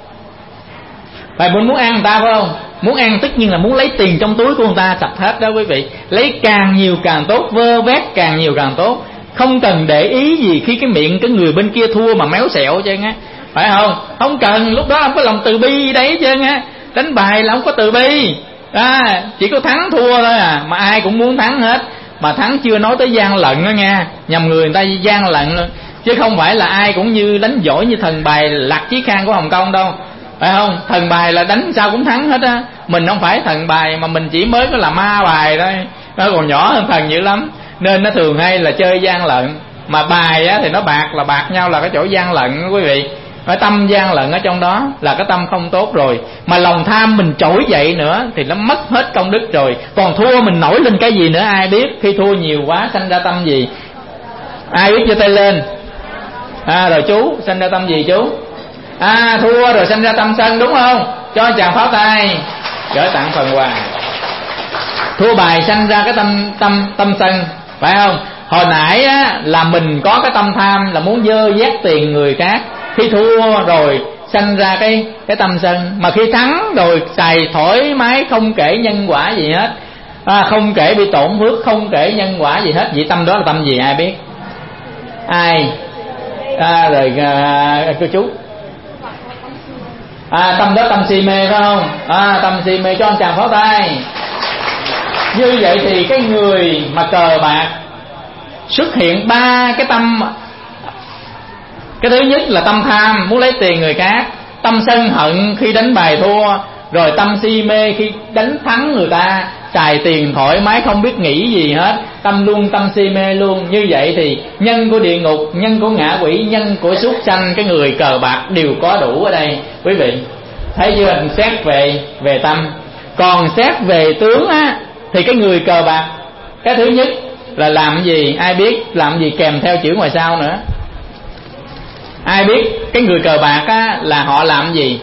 Vậy mình muốn ăn người ta phải không? Muốn ăn tất nhiên là muốn lấy tiền trong túi của người ta sạch hết đó quý vị. Lấy càng nhiều càng tốt, vơ vét càng nhiều càng tốt. Không cần để ý gì khi cái miệng cái người bên kia thua mà méo xẹo chứ á, phải không? Không cần, lúc đó không có lòng từ bi đấy chứ á. Đánh bài là không có từ bi à, chỉ có thắng thua thôi à. Mà ai cũng muốn thắng hết. Mà thắng chưa nói tới gian lận đó nha, nhầm người người ta gian lận luôn. Chứ không phải là ai cũng như đánh giỏi như thần bài Lạc Chí Khang của Hồng Kông đâu, phải không? Thần bài là đánh sao cũng thắng hết á. Mình không phải thần bài mà mình chỉ mới có là ma bài thôi, nó còn nhỏ hơn thần dữ lắm. Nên nó thường hay là chơi gian lận. Mà bài á thì nó bạc là bạc nhau là cái chỗ gian lận đó quý vị. Cái tâm gian lận ở trong đó là cái tâm không tốt rồi. Mà lòng tham mình trỗi dậy nữa thì nó mất hết công đức rồi. Còn thua mình nổi lên cái gì nữa ai biết. Khi thua nhiều quá sanh ra tâm gì? Ai biết giơ tay lên? À rồi chú, sanh ra tâm gì chú? À thua rồi sanh ra tâm sân đúng không? Cho chàng pháo tay, gửi tặng phần quà. Thua bài sanh ra cái tâm tâm tâm sân, phải không? Hồi nãy á, là mình có cái tâm tham là muốn dơ vét tiền người khác. Khi thua rồi sanh ra cái cái tâm sân. Mà khi thắng rồi xài thoải mái, không kể nhân quả gì hết, à, không kể bị tổn phước, không kể nhân quả gì hết. Vậy tâm đó là tâm gì ai biết? Ai? À, rồi à, cô chú à, tâm đó tâm si mê phải không? À, tâm si mê, cho anh chàng pháo tay. Như vậy thì cái người mà cờ bạc xuất hiện ba cái tâm. Cái thứ nhất là tâm tham, muốn lấy tiền người khác. Tâm sân hận khi đánh bài thua. Rồi tâm si mê khi đánh thắng người ta, xài tiền thoải mái không biết nghĩ gì hết. Tâm luôn tâm si mê luôn. Như vậy thì nhân của địa ngục, nhân của ngạ quỷ, nhân của súc sanh, cái người cờ bạc đều có đủ ở đây quý vị. Thấy chưa? Mình xét về về tâm. Còn xét về tướng á, thì cái người cờ bạc, cái thứ nhất là làm gì? Ai biết làm gì kèm theo chữ ngoài sau nữa? Ai biết cái người cờ bạc á, là họ làm gì?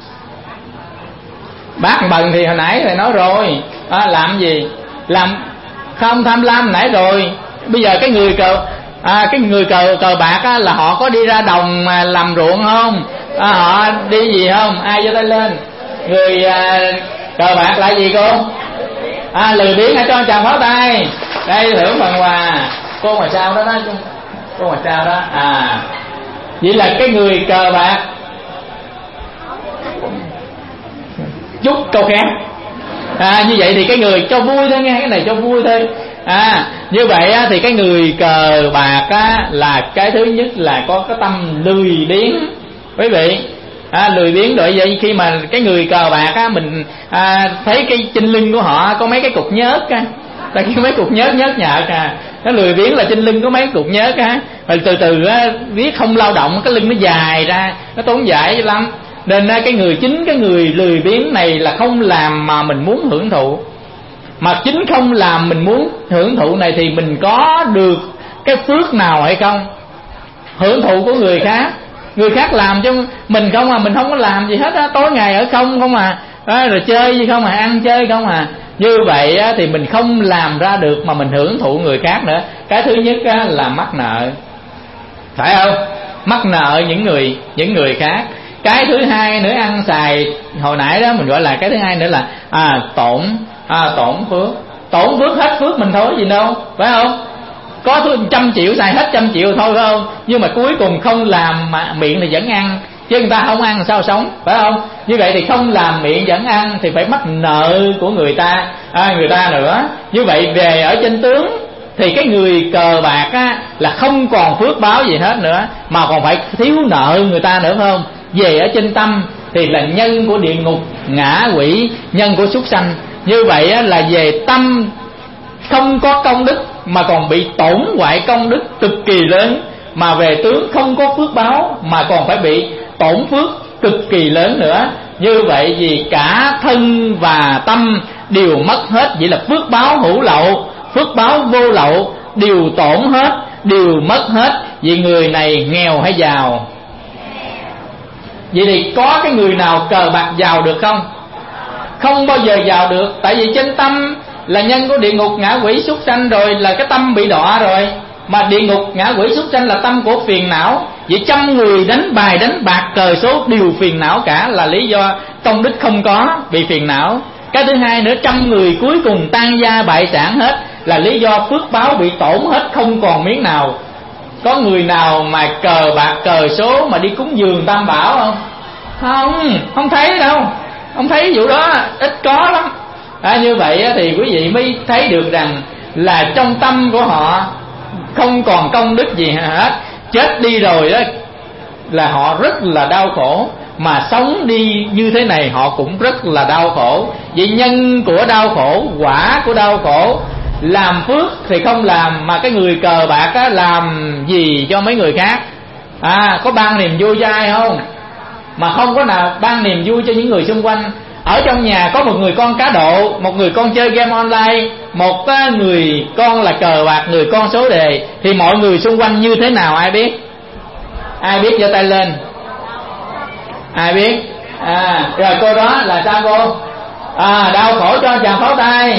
Bát bần thì hồi nãy thầy nói rồi à, làm gì? Làm không tham lam nãy rồi. Bây giờ cái người cờ à, cái người cờ cờ bạc á, là họ có đi ra đồng mà làm ruộng không? À, họ đi gì không? Ai giơ tay lên? Người à, cờ bạc là gì cô? À, lười biếng. Hãy cho anh chàng pháo tay. Đây thưởng phần quà. Cô ngoài sau đó đó, cô ngoài sau đó. À, vậy là cái người cờ bạc. Chút câu khác. À, như vậy thì cái người cho vui thôi nghe, cái này cho vui thôi. À, như vậy á, thì cái người cờ bạc á, là cái thứ nhất là có cái tâm lười biếng quý vị. À, lười biếng rồi vậy khi mà cái người cờ bạc á, mình à, thấy cái trên lưng của họ có mấy cái cục nhớt á, tại cái mấy cục nhớt nhớt nhợt à, nó lười biếng là trên lưng có mấy cục nhớt á, rồi từ từ á, viết không lao động cái lưng nó dài ra, nó tốn giải lắm. Nên cái người chính cái người lười biếng này là không làm mà mình muốn hưởng thụ, mà chính không làm mình muốn hưởng thụ này thì mình có được cái phước nào hay không? Hưởng thụ của người khác, người khác làm cho mình không à, mình không có làm gì hết á, tối ngày ở không không à, à rồi chơi gì không à, ăn chơi không à. Như vậy á, thì mình không làm ra được mà mình hưởng thụ người khác nữa. Cái thứ nhất á, là mắc nợ, phải không? Mắc nợ những người những người khác. Cái thứ hai nữa, ăn xài hồi nãy đó mình gọi là cái thứ hai nữa là à, tổn à, tổn phước. Tổn phước hết phước mình thôi gì đâu, phải không? Có trăm triệu xài hết trăm triệu thôi, phải không? Nhưng mà cuối cùng không làm mà miệng thì vẫn ăn, chứ người ta không ăn sao sống, phải không? Như vậy thì không làm miệng vẫn ăn thì phải mắc nợ của người ta à, người ta nữa. Như vậy về ở trên tướng thì cái người cờ bạc á, là không còn phước báo gì hết nữa, mà còn phải thiếu nợ người ta nữa, phải không? Về ở trên tâm thì là nhân của địa ngục, ngã quỷ, nhân của súc sanh. Như vậy á, là về tâm không có công đức mà còn bị tổn hoại công đức cực kỳ lớn, mà về tướng không có phước báo mà còn phải bị tổn phước cực kỳ lớn nữa. Như vậy vì cả thân và tâm đều mất hết. Vậy là phước báo hữu lậu, phước báo vô lậu đều tổn hết, đều mất hết. Vì người này nghèo hay giàu? Vậy thì có cái người nào cờ bạc giàu được không? Không bao giờ giàu được. Tại vì trên tâm là nhân của địa ngục, ngã quỷ, súc sanh, rồi là cái tâm bị đọa rồi. Mà địa ngục, ngã quỷ, súc sanh là tâm của phiền não. Vậy trăm người đánh bài, đánh bạc, cờ số đều phiền não cả, là lý do công đức không có, bị phiền não. Cái thứ hai nữa, trăm người cuối cùng tan gia bại sản hết, là lý do phước báo bị tổn hết, không còn miếng nào. Có người nào mà cờ bạc cờ số mà đi cúng dường Tam Bảo không? Không, không thấy đâu. Không thấy vụ đó, ít có lắm. À, như vậy thì quý vị mới thấy được rằng là trong tâm của họ không còn công đức gì hết. Chết đi rồi đó là họ rất là đau khổ, mà sống đi như thế này họ cũng rất là đau khổ. Vậy nhân của đau khổ, quả của đau khổ. Làm phước thì không làm, mà cái người cờ bạc á, làm gì cho mấy người khác? À, có ban niềm vui cho ai không? Mà không có nào ban niềm vui cho những người xung quanh. Ở trong nhà có một người con cá độ, một người con chơi game online, một người con là cờ bạc, người con số đề, thì mọi người xung quanh như thế nào ai biết? Ai biết giơ tay lên? Ai biết? À, rồi cô đó là sao cô? À, đau khổ cho chàng pháo tay.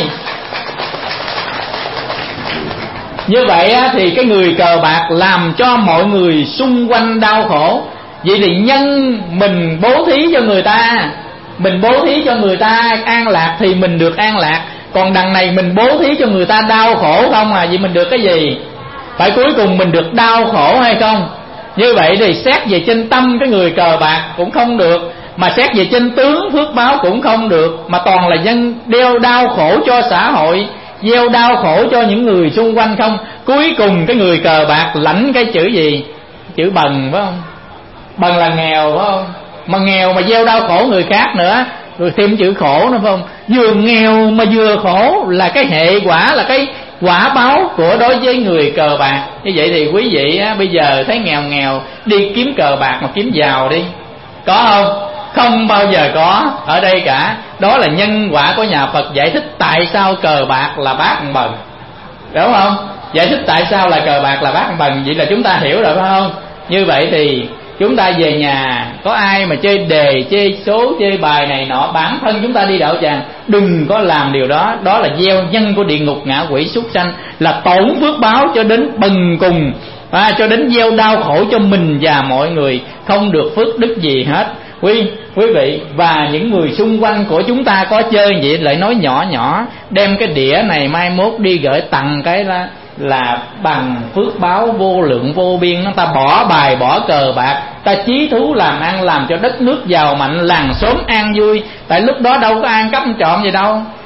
Như vậy á, thì cái người cờ bạc làm cho mọi người xung quanh đau khổ. Vậy thì nhân mình bố thí cho người ta, mình bố thí cho người ta an lạc thì mình được an lạc. Còn đằng này mình bố thí cho người ta đau khổ không à, vậy mình được cái gì? Phải cuối cùng mình được đau khổ hay không? Như vậy thì xét về trên tâm cái người cờ bạc cũng không được, mà xét về trên tướng phước báo cũng không được, mà toàn là nhân đeo đau khổ cho xã hội, gieo đau khổ cho những người xung quanh không. Cuối cùng cái người cờ bạc lãnh cái chữ gì? Chữ bần, phải không? Bần là nghèo, phải không? Mà nghèo mà gieo đau khổ người khác nữa, rồi thêm chữ khổ nữa, phải không? Vừa nghèo mà vừa khổ là cái hệ quả, là cái quả báo của đối với người cờ bạc. Như vậy thì quý vị á, bây giờ thấy nghèo nghèo đi kiếm cờ bạc mà kiếm giàu đi, có không? Không bao giờ có ở đây cả. Đó là nhân quả của nhà Phật giải thích tại sao cờ bạc là bát bần, đúng không? Giải thích tại sao là cờ bạc là bát bần, vậy là chúng ta hiểu rồi, phải không? Như vậy thì chúng ta về nhà có ai mà chơi đề, chơi số, chơi bài này nọ, bản thân chúng ta đi đạo tràng đừng có làm điều đó. Đó là gieo nhân của địa ngục, ngạ quỷ, súc sanh, là tổn phước báo cho đến bần cùng, à, cho đến gieo đau khổ cho mình và mọi người, không được phước đức gì hết. Quý quý vị và những người xung quanh của chúng ta có chơi vậy lại nói nhỏ nhỏ, đem cái đĩa này mai mốt đi gửi tặng cái là là bằng phước báo vô lượng vô biên. Nó ta bỏ bài bỏ cờ bạc, ta chí thú làm ăn, làm cho đất nước giàu mạnh, làng xóm an vui. Tại lúc đó đâu có ăn cắp trộm gì đâu,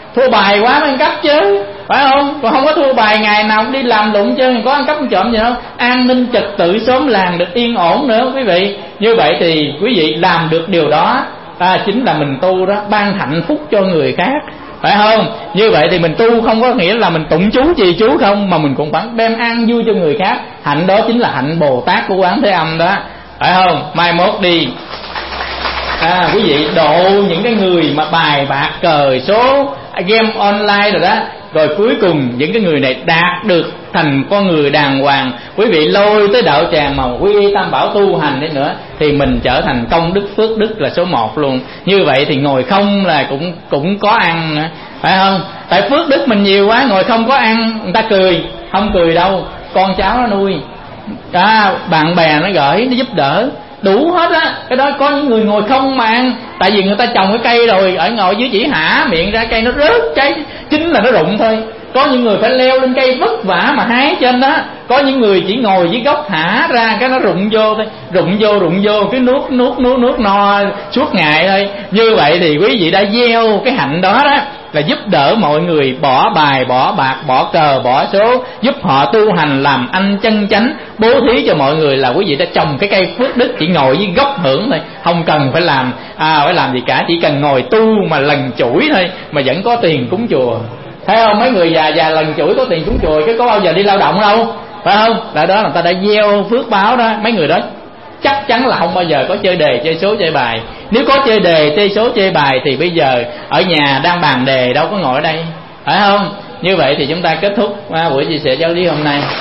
thua bài quá mới ăn cắp chứ, phải không? Còn không có thua bài ngày nào cũng đi làm lụng chơi, có ăn cắp ăn trộm gì đâu. An ninh trật tự xóm làng được yên ổn nữa quý vị. Như vậy thì quý vị làm được điều đó, à, chính là mình tu đó, ban hạnh phúc cho người khác, phải không? Như vậy thì mình tu không có nghĩa là mình tụng chú trì chú không, mà mình cũng phải đem an vui cho người khác. Hạnh đó chính là hạnh Bồ Tát của Quán Thế Âm đó, phải không? Mai mốt đi, à, quý vị độ những cái người mà bài bạc cờ số, game online rồi đó, rồi cuối cùng những cái người này đạt được thành con người đàng hoàng, quý vị lôi tới đạo tràng mà quy y tam bảo tu hành đi nữa thì mình trở thành công đức phước đức là số một luôn. Như vậy thì ngồi không là cũng cũng có ăn nữa, phải không? Tại phước đức mình nhiều quá, ngồi không có ăn, người ta cười, không cười đâu, con cháu nó nuôi, à, bạn bè nó gửi, nó giúp đỡ, đủ hết á. Cái đó có những người ngồi không mà ăn, tại vì người ta trồng cái cây rồi ở ngồi dưới chỉ hả miệng ra cây nó rớt, trái chính là nó rụng thôi. Có những người phải leo lên cây vất vả mà hái trên đó, có những người chỉ ngồi dưới gốc thả ra cái nó rụng vô thôi, rụng vô rụng vô cái nuốt nuốt nuốt nuốt no suốt ngày thôi. Như vậy thì quý vị đã gieo cái hạnh đó đó, là giúp đỡ mọi người bỏ bài bỏ bạc bỏ cờ bỏ số, giúp họ tu hành làm anh chân chánh, bố thí cho mọi người, là quý vị đã trồng cái cây phước đức, chỉ ngồi với gốc hưởng thôi, không cần phải làm à, phải làm gì cả, chỉ cần ngồi tu mà lần chuỗi thôi mà vẫn có tiền cúng chùa. Thấy không? Mấy người già già lần chuỗi có tiền cúng chùa, chứ có bao giờ đi lao động đâu, phải không? Tại đó người ta đã gieo phước báo đó. Mấy người đó chắc chắn là không bao giờ có chơi đề chơi số chơi bài. Nếu có chơi đề chơi số chơi bài thì bây giờ ở nhà đang bàn đề đâu có ngồi ở đây, phải không? Như vậy thì chúng ta kết thúc uh, buổi chia sẻ giáo lý hôm nay.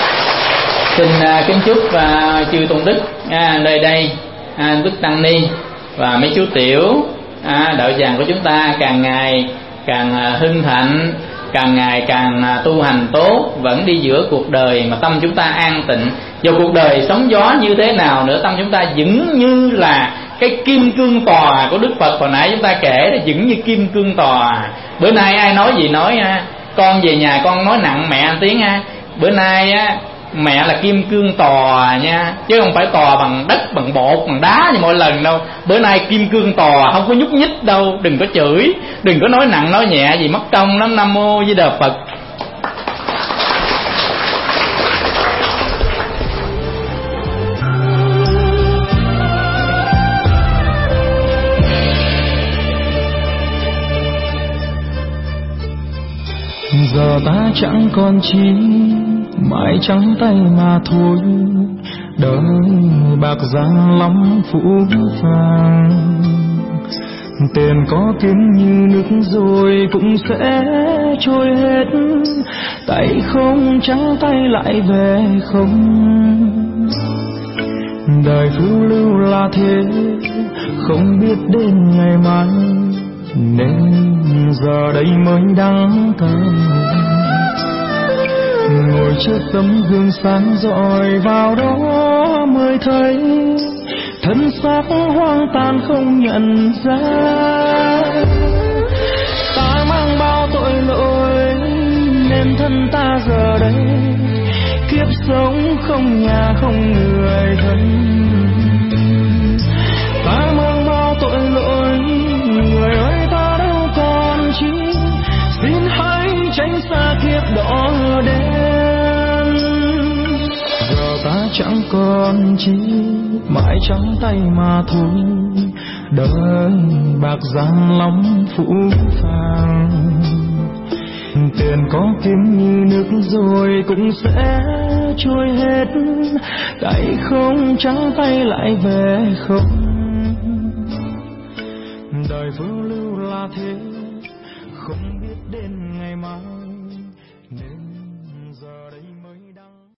Xin uh, kính chúc uh, chư tôn đức uh, nơi đây, uh, đức tăng ni và mấy chú tiểu uh, đạo tràng của chúng ta càng ngày càng uh, hưng thạnh, càng ngày càng tu hành tốt, vẫn đi giữa cuộc đời mà tâm chúng ta an tịnh. Dù cuộc đời sóng gió như thế nào nữa, tâm chúng ta vững như là cái kim cương tòa của Đức Phật hồi nãy chúng ta kể, là vững như kim cương tòa. Bữa nay ai nói gì nói ha, con về nhà con nói nặng mẹ một tiếng ha. Bữa nay á, mẹ là kim cương tòa nha, chứ không phải tòa bằng đất, bằng bột, bằng đá như mọi lần đâu. Bữa nay kim cương tòa, không có nhúc nhích đâu. Đừng có chửi, đừng có nói nặng nói nhẹ gì mất công lắm. Nam mô Di Đà Phật. Giờ ta chẳng còn chi, mãi trắng tay mà thôi. Đời bạc gian lắm phũ phàng, tiền có kiếm như nước rồi cũng sẽ trôi hết. Tay không trắng tay lại về không. Đời phiêu lưu là thế, không biết đến ngày mai, nên giờ đây mới đắng cay. Ngồi trước tấm gương sáng rọi vào đó mới thấy thân xác hoang tàn không nhận ra. Ta mang bao tội lỗi nên thân ta giờ đây kiếp sống không nhà không người thân. Ta mang bao tội lỗi, người ơi ta đâu còn chi, xin hãy tránh xa kiếp đỏ đen. Giờ ta chẳng còn chi, mãi trắng tay mà thôi. Đời bạc gian lắm phũ phàng, tiền có kiếm như nước rồi cũng sẽ trôi hết. Tay không trắng tay lại về không. Đời phương lưu là thế, không biết đến ngày mai.